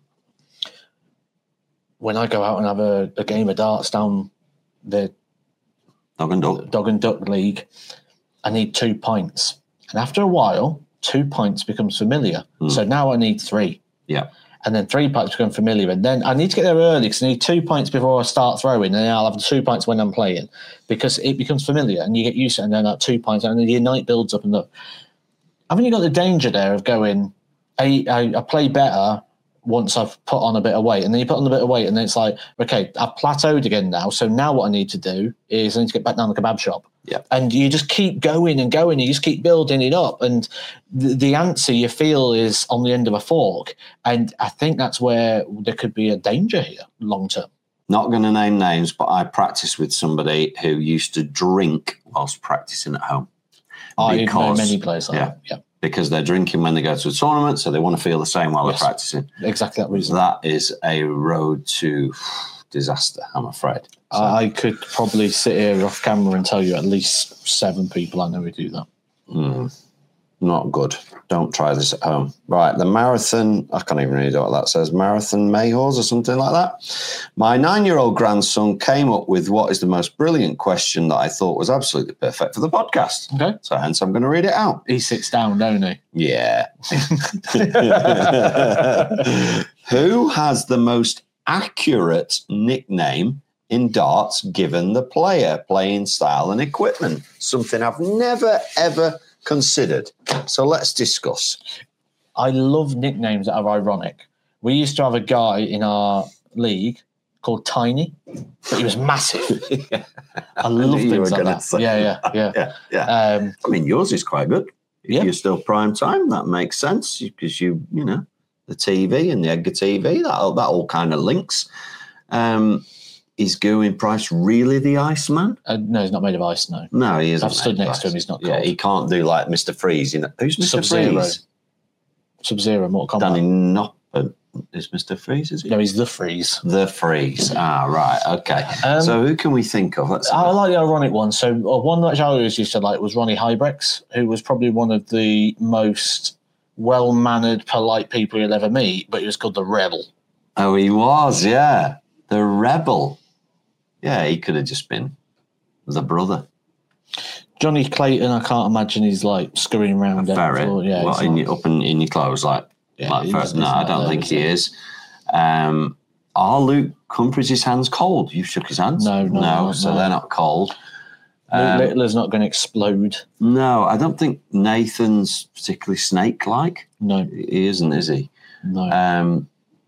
When I go out and have a game of darts down the Dog and Duck League, I need 2 pints. And after a while, 2 pints becomes familiar. So now I need 3. Yeah. And then 3 pints become familiar. And then I need to get there early because I need 2 pints before I start throwing. And then I'll have 2 pints when I'm playing because it becomes familiar and you get used to it. And then at 2 pints, and then your night builds up and up. Haven't you got the danger there of going, I play better once I've put on a bit of weight, and then you put on a bit of weight, and then it's like, okay, I've plateaued again now. So now what I need to do is I need to get back down the kebab shop. Yeah. And you just keep going and going. You just keep building it up. And the answer you feel is on the end of a fork. And I think that's where there could be a danger here long term. Not going to name names, but I practiced with somebody who used to drink whilst practicing at home. I know many players like that. Yeah. Because they're drinking when they go to a tournament, so they want to feel the same while they're practicing. Exactly that reason. That is a road to disaster, I'm afraid. So, I could probably sit here off camera and tell you at least 7 people I know who do that. Not good. Don't try this at home. Right, the marathon, I can't even read what that says, Marathon Mayhaws or something like that. My 9-year-old grandson came up with what is the most brilliant question that I thought was absolutely perfect for the podcast. Okay. So hence I'm going to read it out. He sits down, don't he? Yeah. Who has the most accurate nickname in darts given the player, playing style and equipment? Something I've never, ever considered. So let's discuss. I love nicknames that are ironic. We used to have a guy in our league called Tiny, but he was massive. I love things like that. Yeah. I mean, yours is quite good. Yeah. You're still prime time. That makes sense because you know, the TV and the Edgar TV, that all kind of links. Is Gerwyn Price really the Iceman? No, he's not made of ice, no. No, he isn't. I've stood next to him, he's not cold. Yeah, he can't do like Mr. Freeze. You know, who's Mr. Sub-Zero. Freeze? Sub-Zero, Mortal Kombat. Danny Noppen is Mr. Freeze, is he? No, he's the Freeze. The Freeze. Right, okay. So who can we think of? I like the ironic one. So one that I always used to like was Ronnie Hybrex, who was probably one of the most well-mannered, polite people you'll ever meet, but he was called the Rebel. Oh, he was, yeah. The Rebel. Yeah, he could have just been the brother. Johnny Clayton, I can't imagine he's like scurrying around. Ferret. Yeah, what, up in your clothes, like Ferret? No, I don't think he is. Are Luke Humphries' hands cold? You've shook his hands? No. So they're not cold. Luke Littler's not going to explode. No, I don't think Nathan's particularly snake-like. No. He isn't, is he? No.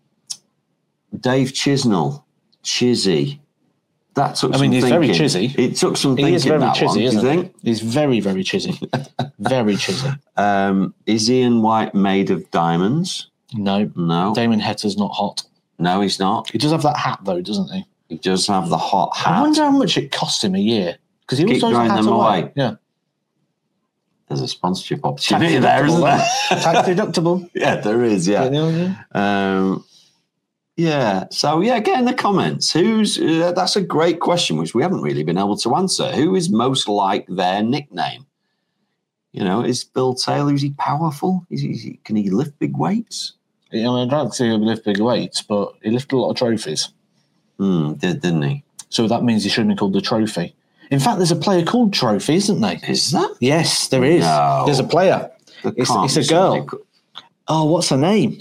Dave Chisnell, Chizzy. That took some he's thinking. very chizzy. It took some thinking. He is very that chizzy, one, isn't do you think? He's very, very chizzy. Very chizzy. Is Ian White made of diamonds? No. Damon Hetter's not hot. No, he's not. He does have that hat, though, doesn't he? He does have the hot hat. I wonder how much it costs him a year. Because he Keep also has a throwing hat them away. Yeah. There's a sponsorship opportunity there, isn't there? Tax deductible. Yeah, there is, yeah. Yeah, so get in the comments. That's a great question, which we haven't really been able to answer. Who is most like their nickname? You know, is Bill Taylor, is he powerful? Can he lift big weights? I'd like to see him lift big weights, but he lifted a lot of trophies. Didn't he? So that means he should have been called the Trophy. In fact, there's a player called Trophy, isn't there? Is that? Yes, there is. No. There's a player. It's a girl. Oh, what's her name?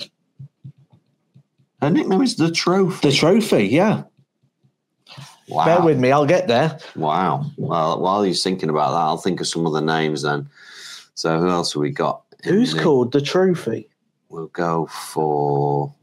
Her nickname is The Trophy. The Trophy, yeah. Wow. Bear with me, I'll get there. Wow. Well, while he's thinking about that, I'll think of some other names then. So who else have we got? Who's called The Trophy? We'll go for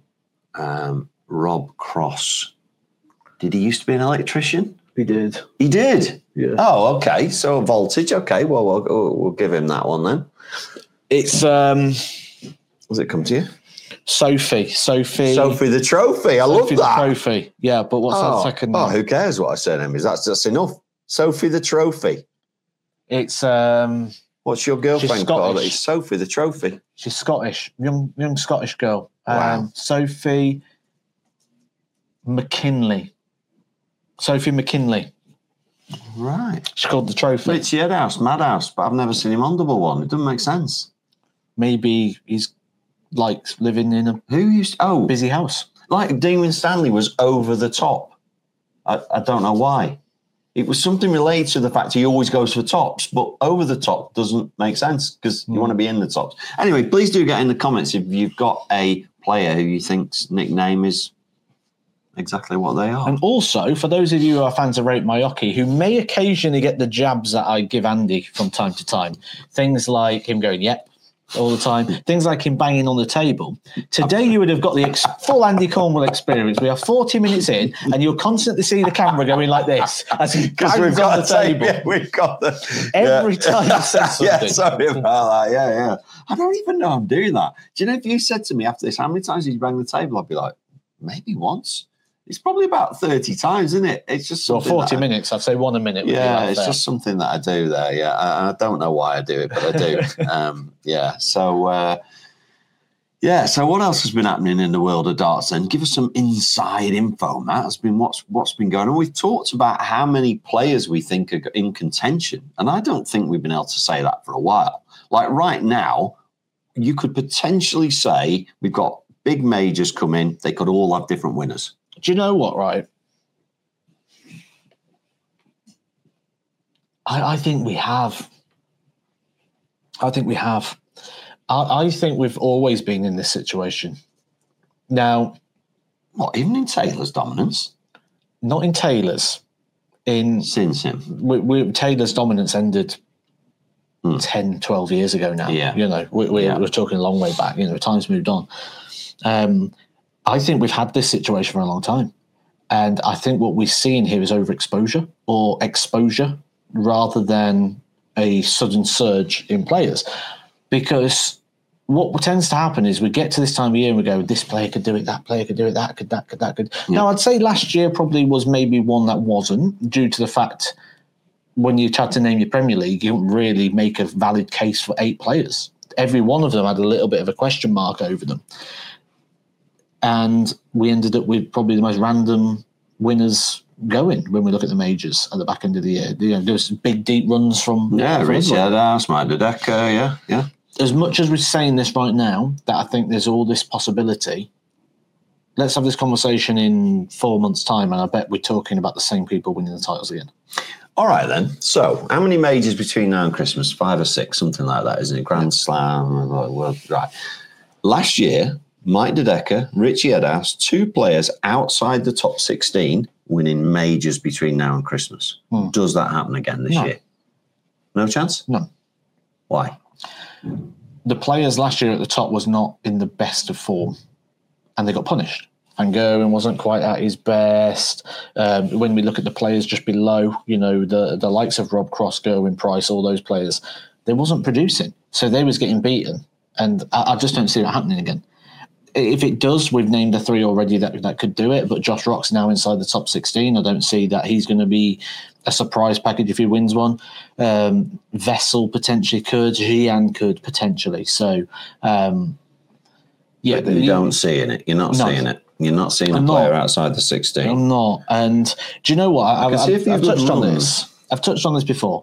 Rob Cross. Did he used to be an electrician? He did. He did? Yeah. Oh, okay. So Voltage. Okay, well, we'll give him that one then. It's... Does it come to you? Sophie the Trophy. I love that. The Trophy. Yeah, but what's that second name? Oh, who cares what her surname is? That's enough. Sophie the Trophy. It's what's your girlfriend called? Scottish. It's Sophie the Trophy. She's Scottish, young Scottish girl. Wow. Sophie McKinley. Sophie McKinley. Right. She called the trophy. Richie Headhouse, Madhouse, but I've never seen him on double one. It doesn't make sense. Maybe he's like living in a busy house. Like Damien Stanley was over the top. I don't know why. It was something related to the fact he always goes for tops, but over the top doesn't make sense because you want to be in the tops. Anyway, please do get in the comments if you've got a player who you think's nickname is exactly what they are. And also, for those of you who are fans of Rate My Hockey, who may occasionally get the jabs that I give Andy from time to time, things like him going, yep, all the time, things like him banging on the table. Today, you would have got the full Andy Cornwell experience. We are 40 minutes in, and you'll constantly see the camera going like this as he bangs on the table. Yeah, we've got the Every time he says something. Yeah, sorry about that. Yeah. I don't even know I'm doing that. Do you know if you said to me after this, how many times did you bang the table? I'd be like, maybe once. It's probably about 30 times, isn't it? It's just something 40 minutes. I'd say 1 a minute. Yeah, it's just something that I do there. Yeah, I don't know why I do it, but I do. So what else has been happening in the world of darts then? Give us some inside info, Matt. Has been what's been going on. We've talked about how many players we think are in contention, and I don't think we've been able to say that for a while. Like right now, you could potentially say we've got big majors come in. They could all have different winners. Do you know what, right? I think we have. I think we've always been in this situation. Now, what, even in Taylor's dominance? Not in Taylor's. Since him. Taylor's dominance ended 10, 12 years ago now. Yeah. You know, we're talking a long way back. You know, time's moved on. I think we've had this situation for a long time. And I think what we're seeing here is overexposure or exposure rather than a sudden surge in players. Because what tends to happen is we get to this time of year and we go, this player could do it, that player could do it, that could. Yeah. Now, I'd say last year probably was maybe one that wasn't, due to the fact when you tried to name your Premier League, you couldn't really make a valid case for 8 players. Every one of them had a little bit of a question mark over them. And we ended up with probably the most random winners going when we look at the majors at the back end of the year. You know, there's big, deep runs from... Yeah, Richie Headhouse, Mike Dedeker, yeah. As much as we're saying this right now, that I think there's all this possibility, let's have this conversation in 4 months' time, and I bet we're talking about the same people winning the titles again. All right, then. So, how many majors between now and Christmas? 5 or 6, something like that, isn't it? Grand Slam, right. Last year... Mike Dedeker, Richie Headhouse, 2 players outside the top 16 winning majors between now and Christmas. Does that happen again this year? No chance? No. Why? The players last year at the top was not in the best of form, and they got punished. Van Gerwen wasn't quite at his best. When we look at the players just below, you know, the likes of Rob Cross, Gerwin Price, all those players, they wasn't producing. So they was getting beaten, and I just don't see that happening again. If it does, we've named the 3 already that could do it, but Josh Rock's now inside the top 16. I don't see that he's going to be a surprise package if he wins one. Vessel potentially could. Jian could potentially. So, but you don't see it. You're not seeing it. You're not seeing a player outside the 16. I'm not. And do you know what? I've touched on this. I've touched on this before.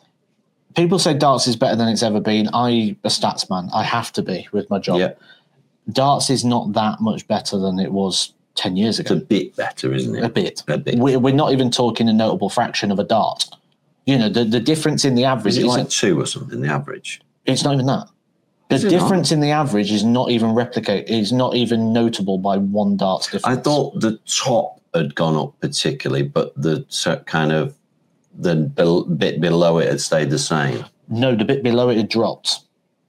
People say darts is better than it's ever been. I'm a stats man. I have to be with my job. Yep. Darts is not that much better than it was 10 years ago. It's a bit better, isn't it? A bit. We're not even talking a notable fraction of a dart. You know, the difference in the average... Is it like 2 or something, the average? It's not even that. The difference in the average is not even is not even notable by 1 dart's difference. I thought the top had gone up particularly, but the kind of the bit below it had stayed the same. No, the bit below it had dropped.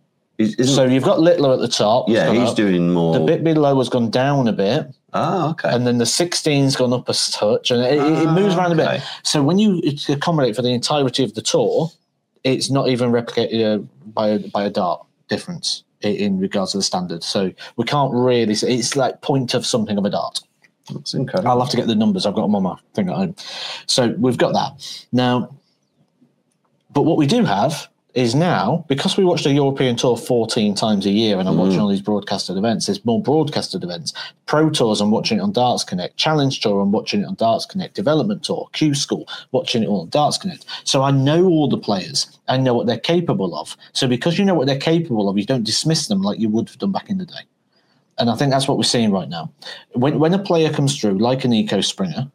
So you've got Littler at the top. Yeah, he's doing more. The bit below has gone down a bit. Oh, okay. And then the 16's gone up a touch, and it moves around a bit. So when you accommodate for the entirety of the tour, it's not even replicated by a dart difference in regards to the standard. So we can't really say it's like point of something of a dart. That's incredible. I'll have to get the numbers. I've got them on my thing at home. So we've got that now. But what we do have is now, because we watch the European Tour 14 times a year and I'm watching all these broadcasted events, there's more broadcasted events. Pro Tours, I'm watching it on Darts Connect. Challenge Tour, I'm watching it on Darts Connect. Development Tour, Q School, watching it all on Darts Connect. So I know all the players. I know what they're capable of. So because you know what they're capable of, you don't dismiss them like you would have done back in the day. And I think that's what we're seeing right now. When a player comes through, like an Nico Springer,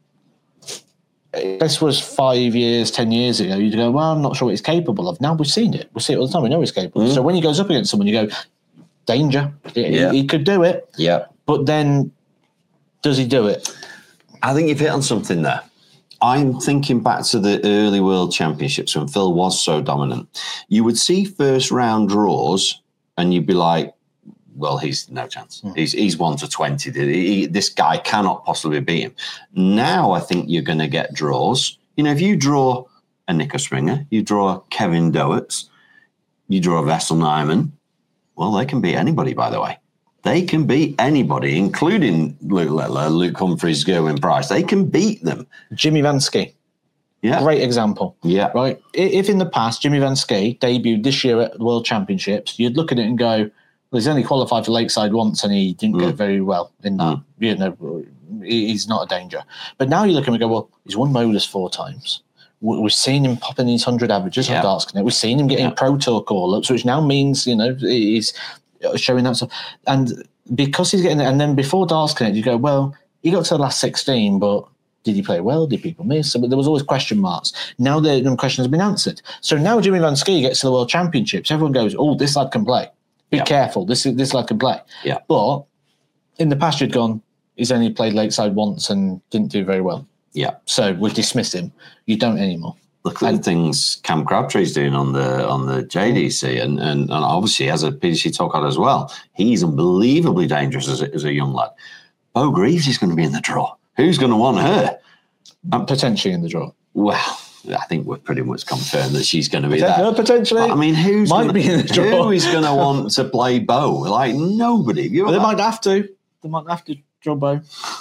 this was 5 years, 10 years ago, you'd go, well, I'm not sure what he's capable of. Now we've seen it. We see it all the time. We know he's capable. So when he goes up against someone, you go, danger. He could do it. Yeah. But then, does he do it? I think you've hit on something there. I'm thinking back to the early World Championships when Phil was so dominant. You would see first round draws and you'd be like, well, he's no chance. He's 1 to 20. This guy cannot possibly beat him. Now I think you're going to get draws. You know, if you draw a Nico Springer, you draw a Kevin Doets, you draw a Vessel Nyman, well, they can beat anybody, by the way. They can beat anybody, including Luke Littler, Luke Humphries, Gerwyn Price. They can beat them. Jimmy Vansky. Yeah. Great example. Yeah. Right. If in the past, Jimmy Vansky debuted this year at the World Championships, you'd look at it and go, well, he's only qualified for Lakeside once and he didn't get very well in that. You know, he's not a danger. But now you look at him and go, well, he's won Modus 4 times. We've seen him popping these 100 averages on Darts Connect. We've seen him getting Pro Tour call-ups, which now means, you know, he's showing that stuff. And because he's getting it, and then before Darts Connect, you go, well, he got to the last 16, but did he play well? Did people miss? But there was always question marks. Now the questions have been answered. So now Jimmy Vansky gets to the World Championships. Everyone goes, oh, this lad can play. Be careful. This lad can play. Yeah. But in the past, you'd gone, he's only played Lakeside once and didn't do very well. Yeah. So we've dismissed him. You don't anymore. Look at the things Cam Crabtree's doing on the JDC, and obviously as a PDC talk out as well. He's unbelievably dangerous as a young lad. Bo Greaves is going to be in the draw. Who's going to want her? Potentially in the draw. Well, I think we're pretty much confirmed that she's going to be there. Potentially. But, I mean, who is going to want to play Bo? Like, nobody. They might have to. They might have to draw Bo.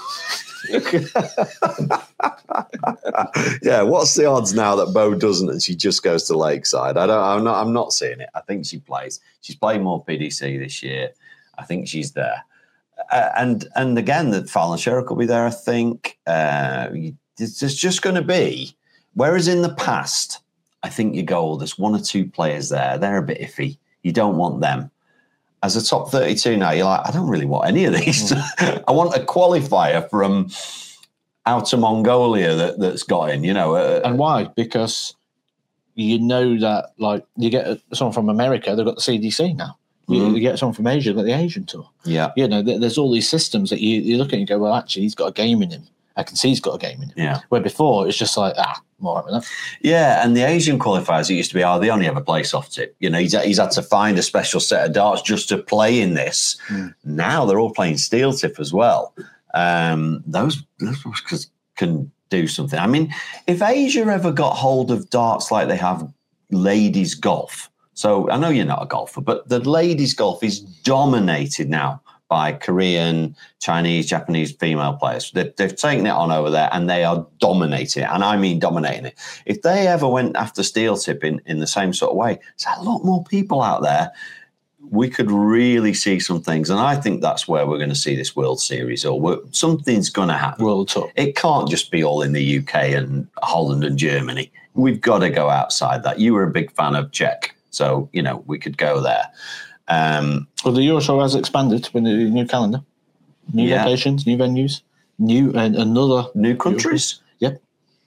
Yeah, what's the odds now that Bo doesn't and she just goes to Lakeside? I'm not seeing it. I think she plays. She's played more PDC this year. I think she's there. And again, that Fallon Sherrock will be there, I think. There's just going to be. Whereas in the past, I think you go, oh, there's 1 or 2 players there. They're a bit iffy. You don't want them. As a top 32 now, you're like, I don't really want any of these. I want a qualifier from outer Mongolia that's got in, you know. And why? Because you know that, like, you get someone from America, they've got the CDC now. You get someone from Asia, they've got the Asian Tour. Yeah. You know, there's all these systems that you look at and you go, well, actually, he's got a game in him. I can see he's got a game in him. Yeah. Where before, it's just like, I'm all right with that. Yeah, and the Asian qualifiers, it used to be, they only have a play soft tip. You know, he's had to find a special set of darts just to play in this. Now they're all playing steel tip as well. Those can do something. I mean, if Asia ever got hold of darts like they have ladies golf, so I know you're not a golfer, but the ladies golf is dominated now by Korean, Chinese, Japanese female players. They've taken it on over there and they are dominating it. And I mean dominating it. If they ever went after steel tip in the same sort of way, there's a lot more people out there. We could really see some things. And I think that's where we're going to see this World Series, or something's going to happen. World Tour. It can't just be all in the UK and Holland and Germany. We've got to go outside that. You were a big fan of Czech, so, you know, we could go there. Well, the Euro Tour has expanded with the new calendar, new locations, new venues, another new countries. Yep.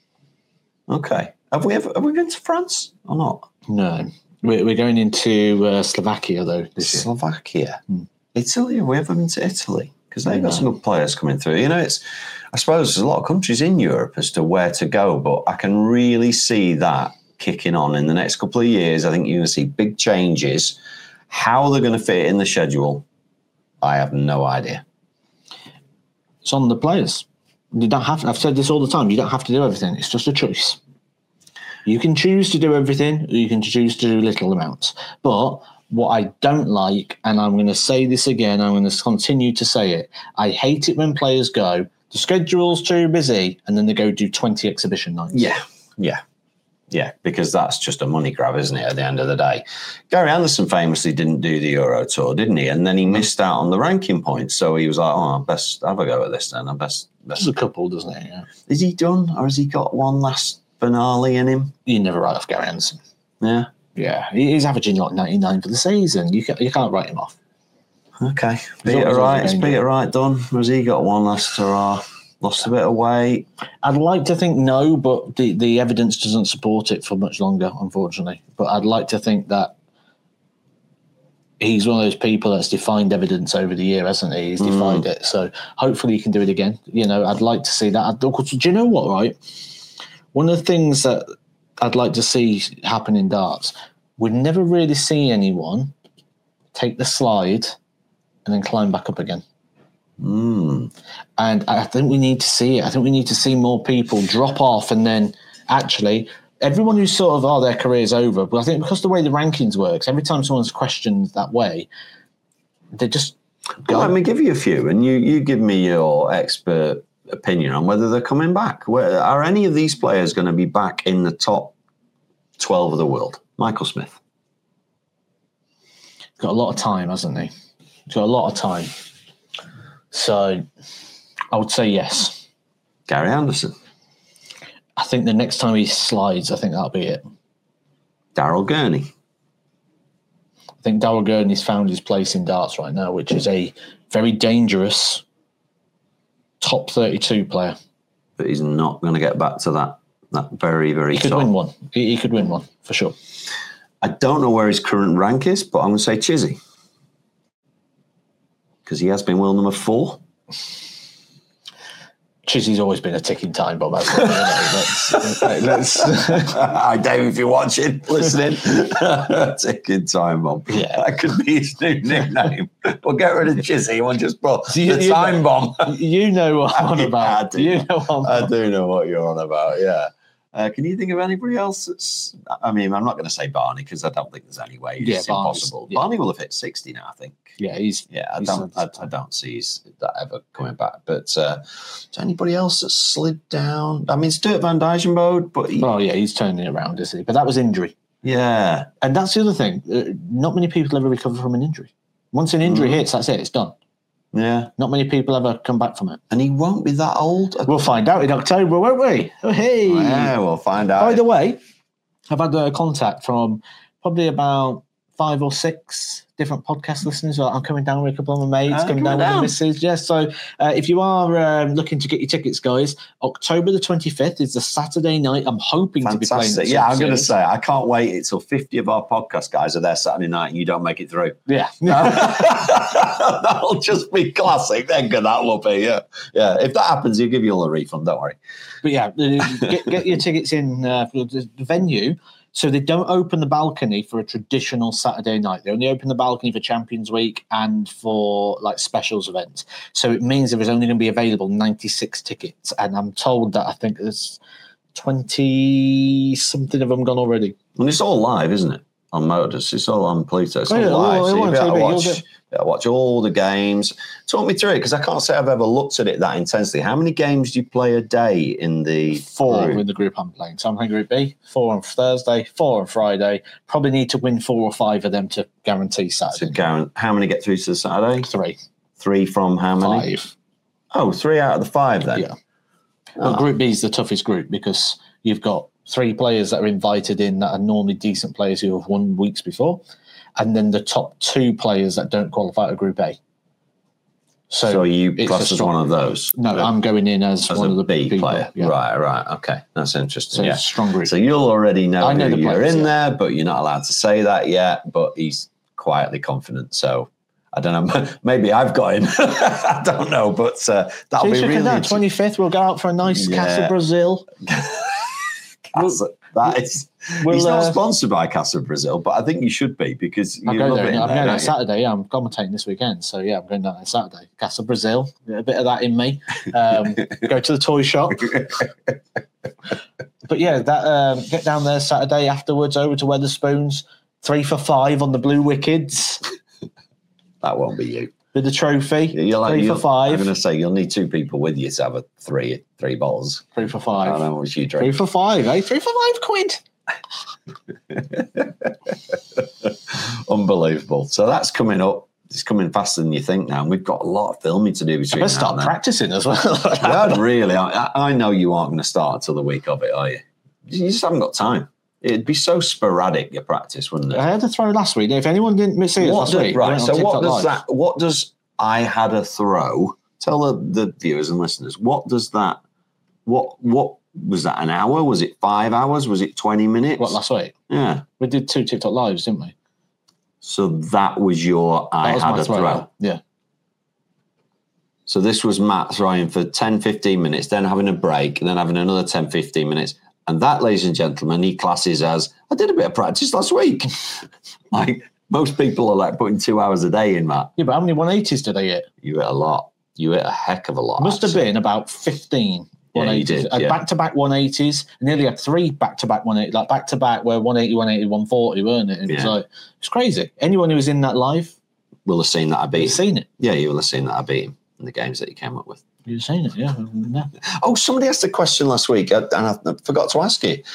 Okay. Have we been to France or not? No, we're going into Slovakia though. Slovakia, Italy. Have we ever been to Italy? Because they've got some good players coming through. You know, I suppose there's a lot of countries in Europe as to where to go, but I can really see that kicking on in the next couple of years. I think you're going to see big changes. How they're going to fit in the schedule, I have no idea. It's on the players. You don't have to, I've said this all the time. You don't have to do everything. It's just a choice. You can choose to do everything, or you can choose to do little amounts. But what I don't like, and I'm going to say this again, I'm going to continue to say it, I hate it when players go, the schedule's too busy, and then they go do 20 exhibition nights. Yeah, yeah. Yeah, because that's just a money grab, isn't it, at the end of the day? Gary Anderson famously didn't do the Euro Tour, didn't he? And then he missed out on the ranking points. So he was like, I best have a go at this then. There's a couple, doesn't he? Yeah. Is he done? Or has he got one last finale in him? You never write off Gary Anderson. Yeah. Yeah, he's averaging like 99 for the season. You can't write him off. Okay. Peter Wright done? Or has he got one last hurrah? Lost a bit of weight. I'd like to think no, but the evidence doesn't support it for much longer, unfortunately. But I'd like to think that he's one of those people that's defined evidence over the year, hasn't he? He's defined it. So hopefully he can do it again. I'd like to see that. Do you know what, right? One of the things that I'd like to see happen in darts, we'd never really see anyone take the slide and then climb back up again. And I think we need to see it. I think we need to see more people drop off and then actually everyone who's sort of, their career's over. But I think because the way the rankings works, every time someone's questioned that way, they just go. Let me give you a few and you give me your expert opinion on whether they're coming back. Are any of these players going to be back in the top 12 of the world? Michael Smith. He's got a lot of time, hasn't he? He's got a lot of time. So I would say yes. Gary Anderson. I think the next time he slides, I think that'll be it. Daryl Gurney. I think Daryl Gurney's found his place in darts right now, which is a very dangerous top 32 player. But he's not going to get back to that very, very top. He could win one. He could win one, for sure. I don't know where his current rank is, but I'm going to say Chizzy. Because he has been world number 4. Chizzy's always been a ticking time bomb. Let's Hi, Dave, if you're watching, listening. Ticking time bomb. Yeah. That could be his new nickname. We'll get rid of Chizzy. We'll just put the time bomb. You know what I'm on about. I do know what you're on about, yeah. Can you think of anybody else that's... I mean, I'm not going to say Barney because I don't think there's any way. It's impossible. Yeah. Barney will have hit 60 now, I think. Yeah, I don't see that ever coming back. But is there anybody else that's slid down? I mean, Stuart Van Dijvenbode, but... he's turning it around, isn't he? But that was injury. Yeah. And that's the other thing. Not many people ever recover from an injury. Once an injury hits, that's it. It's done. Yeah. Not many people ever come back from it. And he won't be that old. We'll find out in October, won't we? Oh, hey. Yeah, we'll find out. By the way, I've had a contact from probably about 5 or 6 different podcast listeners. I'm coming down with a couple of my mates, coming down with the missus. Yeah, so if you are looking to get your tickets, guys, October the 25th is the Saturday night. I'm hoping to be playing. Yeah, I'm going to say, I can't wait until 50 of our podcast guys are there Saturday night and you don't make it through. Yeah. That'll just be classic. Then good, that will be, yeah. Yeah, if that happens, he'll give you all a refund, don't worry. But yeah, get your tickets in for the venue. So they don't open the balcony for a traditional Saturday night. They only open the balcony for Champions Week and for like specials events. So it means there is only going to be available 96 tickets. And I'm told that I think there's 20-something of them gone already. And it's all live, isn't it? On Modus. It's all on Pluto. It's all live. So you better watch all the games. Talk me through it, because I can't say I've ever looked at it that intensely. How many games do you play a day in the 4 group? In the group I'm playing. So I'm playing Group B, 4 on Thursday, 4 on Friday. Probably need to win 4 or 5 of them to guarantee Saturday. How many get through to the Saturday? 3. 3 from how many? 5. Oh, 3 out of the 5 then? Yeah. But Group B is the toughest group because you've got 3 players that are invited in that are normally decent players who have won weeks before, and then the top 2 players that don't qualify to Group A. So you class as one of those? No, I'm going in as one of the B people. player. Yeah. Right. Okay, that's interesting. So it's a strong group. So you'll already know who you're in there, but you're not allowed to say that yet. But he's quietly confident. So I don't know. Maybe I've got him. I don't know, but that'll be really. 25th, we'll go out for a nice Casa Brazil. He's not sponsored by Casa Brazil, but I think you should be, because you love it. I'm going there Saturday. Yeah, I'm commentating this weekend, so yeah, I'm going down there Saturday. Casa Brazil, a bit of that in me. Go to the toy shop, but yeah, that get down there Saturday afterwards. Over to Wetherspoons, 3 for 5 on the Blue Wickeds. That won't be you. With the trophy, 3 for 5. I'm going to say you'll need 2 people with you to have a three balls. 3 for 5. I don't know what you drink. 3 for 5, eh? 3 for 5 quid. Unbelievable. So that's coming up. It's coming faster than you think now. And we've got a lot of filming to do between now start and then. practicing as well. Yeah, really. I know you aren't going to start until the week of it, are you? You just haven't got time. It'd be so sporadic, your practice, wouldn't it? I had a throw last week. If anyone didn't see it last week, right. So what does I had a throw? Tell the viewers and listeners, what does that? What was that? An hour? Was it 5 hours? Was it 20 minutes? What, last week? Yeah, we did 2 TikTok lives, didn't we? So that was your I had a throw. Yeah. So this was Matt throwing for 10, 15 minutes, then having a break, and then having another 10, 15 minutes. And that, ladies and gentlemen, he classes as, I did a bit of practice last week. Like, most people are like putting 2 hours a day in, Matt. Yeah, but how many 180s did I hit? You hit a lot. You hit a heck of a lot. Must have been about 15 180s. Yeah, you did, yeah. Back-to-back 180s. I nearly had 3 back-to-back 180s. Like, back-to-back were 180, 180, 140, weren't it? It was like, it's crazy. Anyone who was in that live will have seen that I beat him. Seen it. Yeah, you will have seen that I beat him in the games that he came up with. You've seen it, yeah. Oh, somebody asked a question last week, and I forgot to ask you.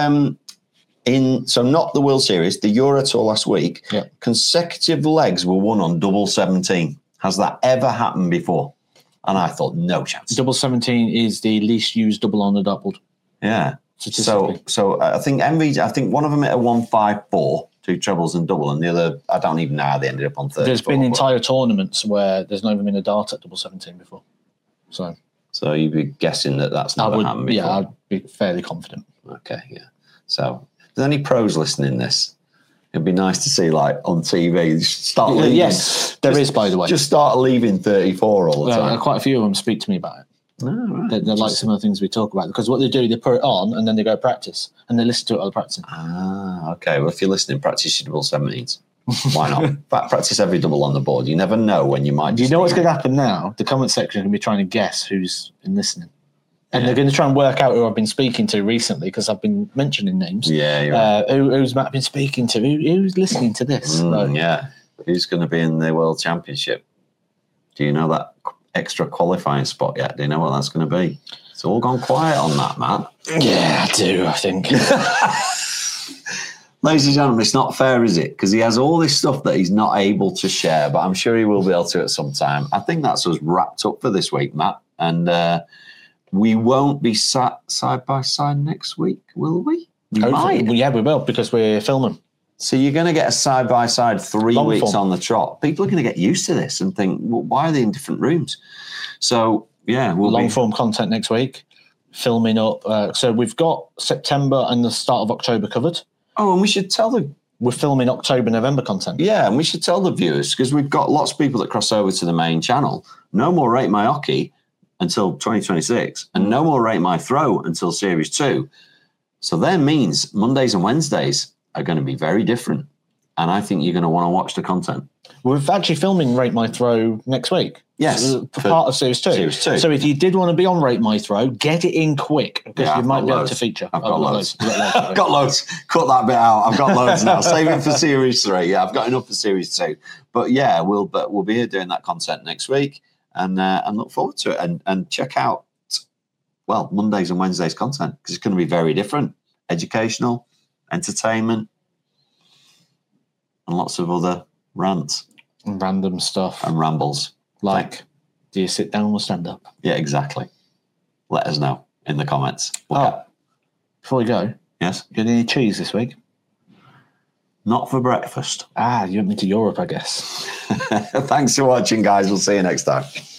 So not the World Series, the Euro Tour last week, consecutive legs were won on double 17. Has that ever happened before? And I thought, no chance. Double 17 is the least used double on the doubled. Yeah. So I think one of them hit a 154, 2 trebles and double, and the other, I don't even know how they ended up on 30. There's been entire tournaments where there's not even been a dart at double 17 before. So you'd be guessing that's never happened before? Yeah, I'd be fairly confident. Okay, yeah. So if there's any pros listening to this, it'd be nice to see, like, on TV, start leaving. Yes, there is, by the way. Just start leaving 34 all the time. Quite a few of them speak to me about it. Oh, right. They like some of the things we talk about, because what they do, they put it on and then they go practice and they listen to it while they're practicing. Ah, okay. Well, if you're listening, practice your double 17s. Why not? Practice every double on the board. You never know when you might. Do you know what's going to happen now? The comment section is going to be trying to guess who's been listening. And they're going to try and work out who I've been speaking to recently, because I've been mentioning names. Yeah, you're right. Who's Matt been speaking to? Who's listening to this? Yeah. Who's going to be in the World Championship? Do you know that extra qualifying spot yet? Do you know what that's going to be? It's all gone quiet on that, Matt. Yeah, I do, I think. Ladies and gentlemen, it's not fair, is it? Because he has all this stuff that he's not able to share, but I'm sure he will be able to at some time. I think that's us wrapped up for this week, Matt. And we won't be sat side by side next week, will we? We might. Yeah, we will, because we're filming. So you're going to get a side by side 3 Long weeks form on the trot. People are going to get used to this and think, well, why are they in different rooms? So, yeah. Long form content next week. Filming up. So we've got September and the start of October covered. Oh, and we should tell we're filming October, November content. Yeah, and we should tell the viewers, because we've got lots of people that cross over to the main channel. No more Rate My Hockey until 2026, and no more Rate My Throw until Series 2. So that means Mondays and Wednesdays are going to be very different. And I think you're going to want to watch the content. We're actually filming Rate My Throw next week. Yes. For part of Series 2. Series 2. So if you did want to be on Rate My Throw, get it in quick, because you might be able to feature. I've got loads. I've got loads. Cut that bit out. I've got loads now. Save it for Series 3. Yeah, I've got enough for Series 2. But yeah, we'll be here doing that content next week, and look forward to it. And check out, well, Mondays and Wednesdays content, because it's going to be very different. Educational, entertainment, and lots of other rants. And random stuff. And rambles. Like, do you sit down or stand up? Yeah, exactly. Let us know in the comments. Before we go. Yes? You got any cheese this week? Not for breakfast. You went me to Europe, I guess. Thanks for watching, guys. We'll see you next time.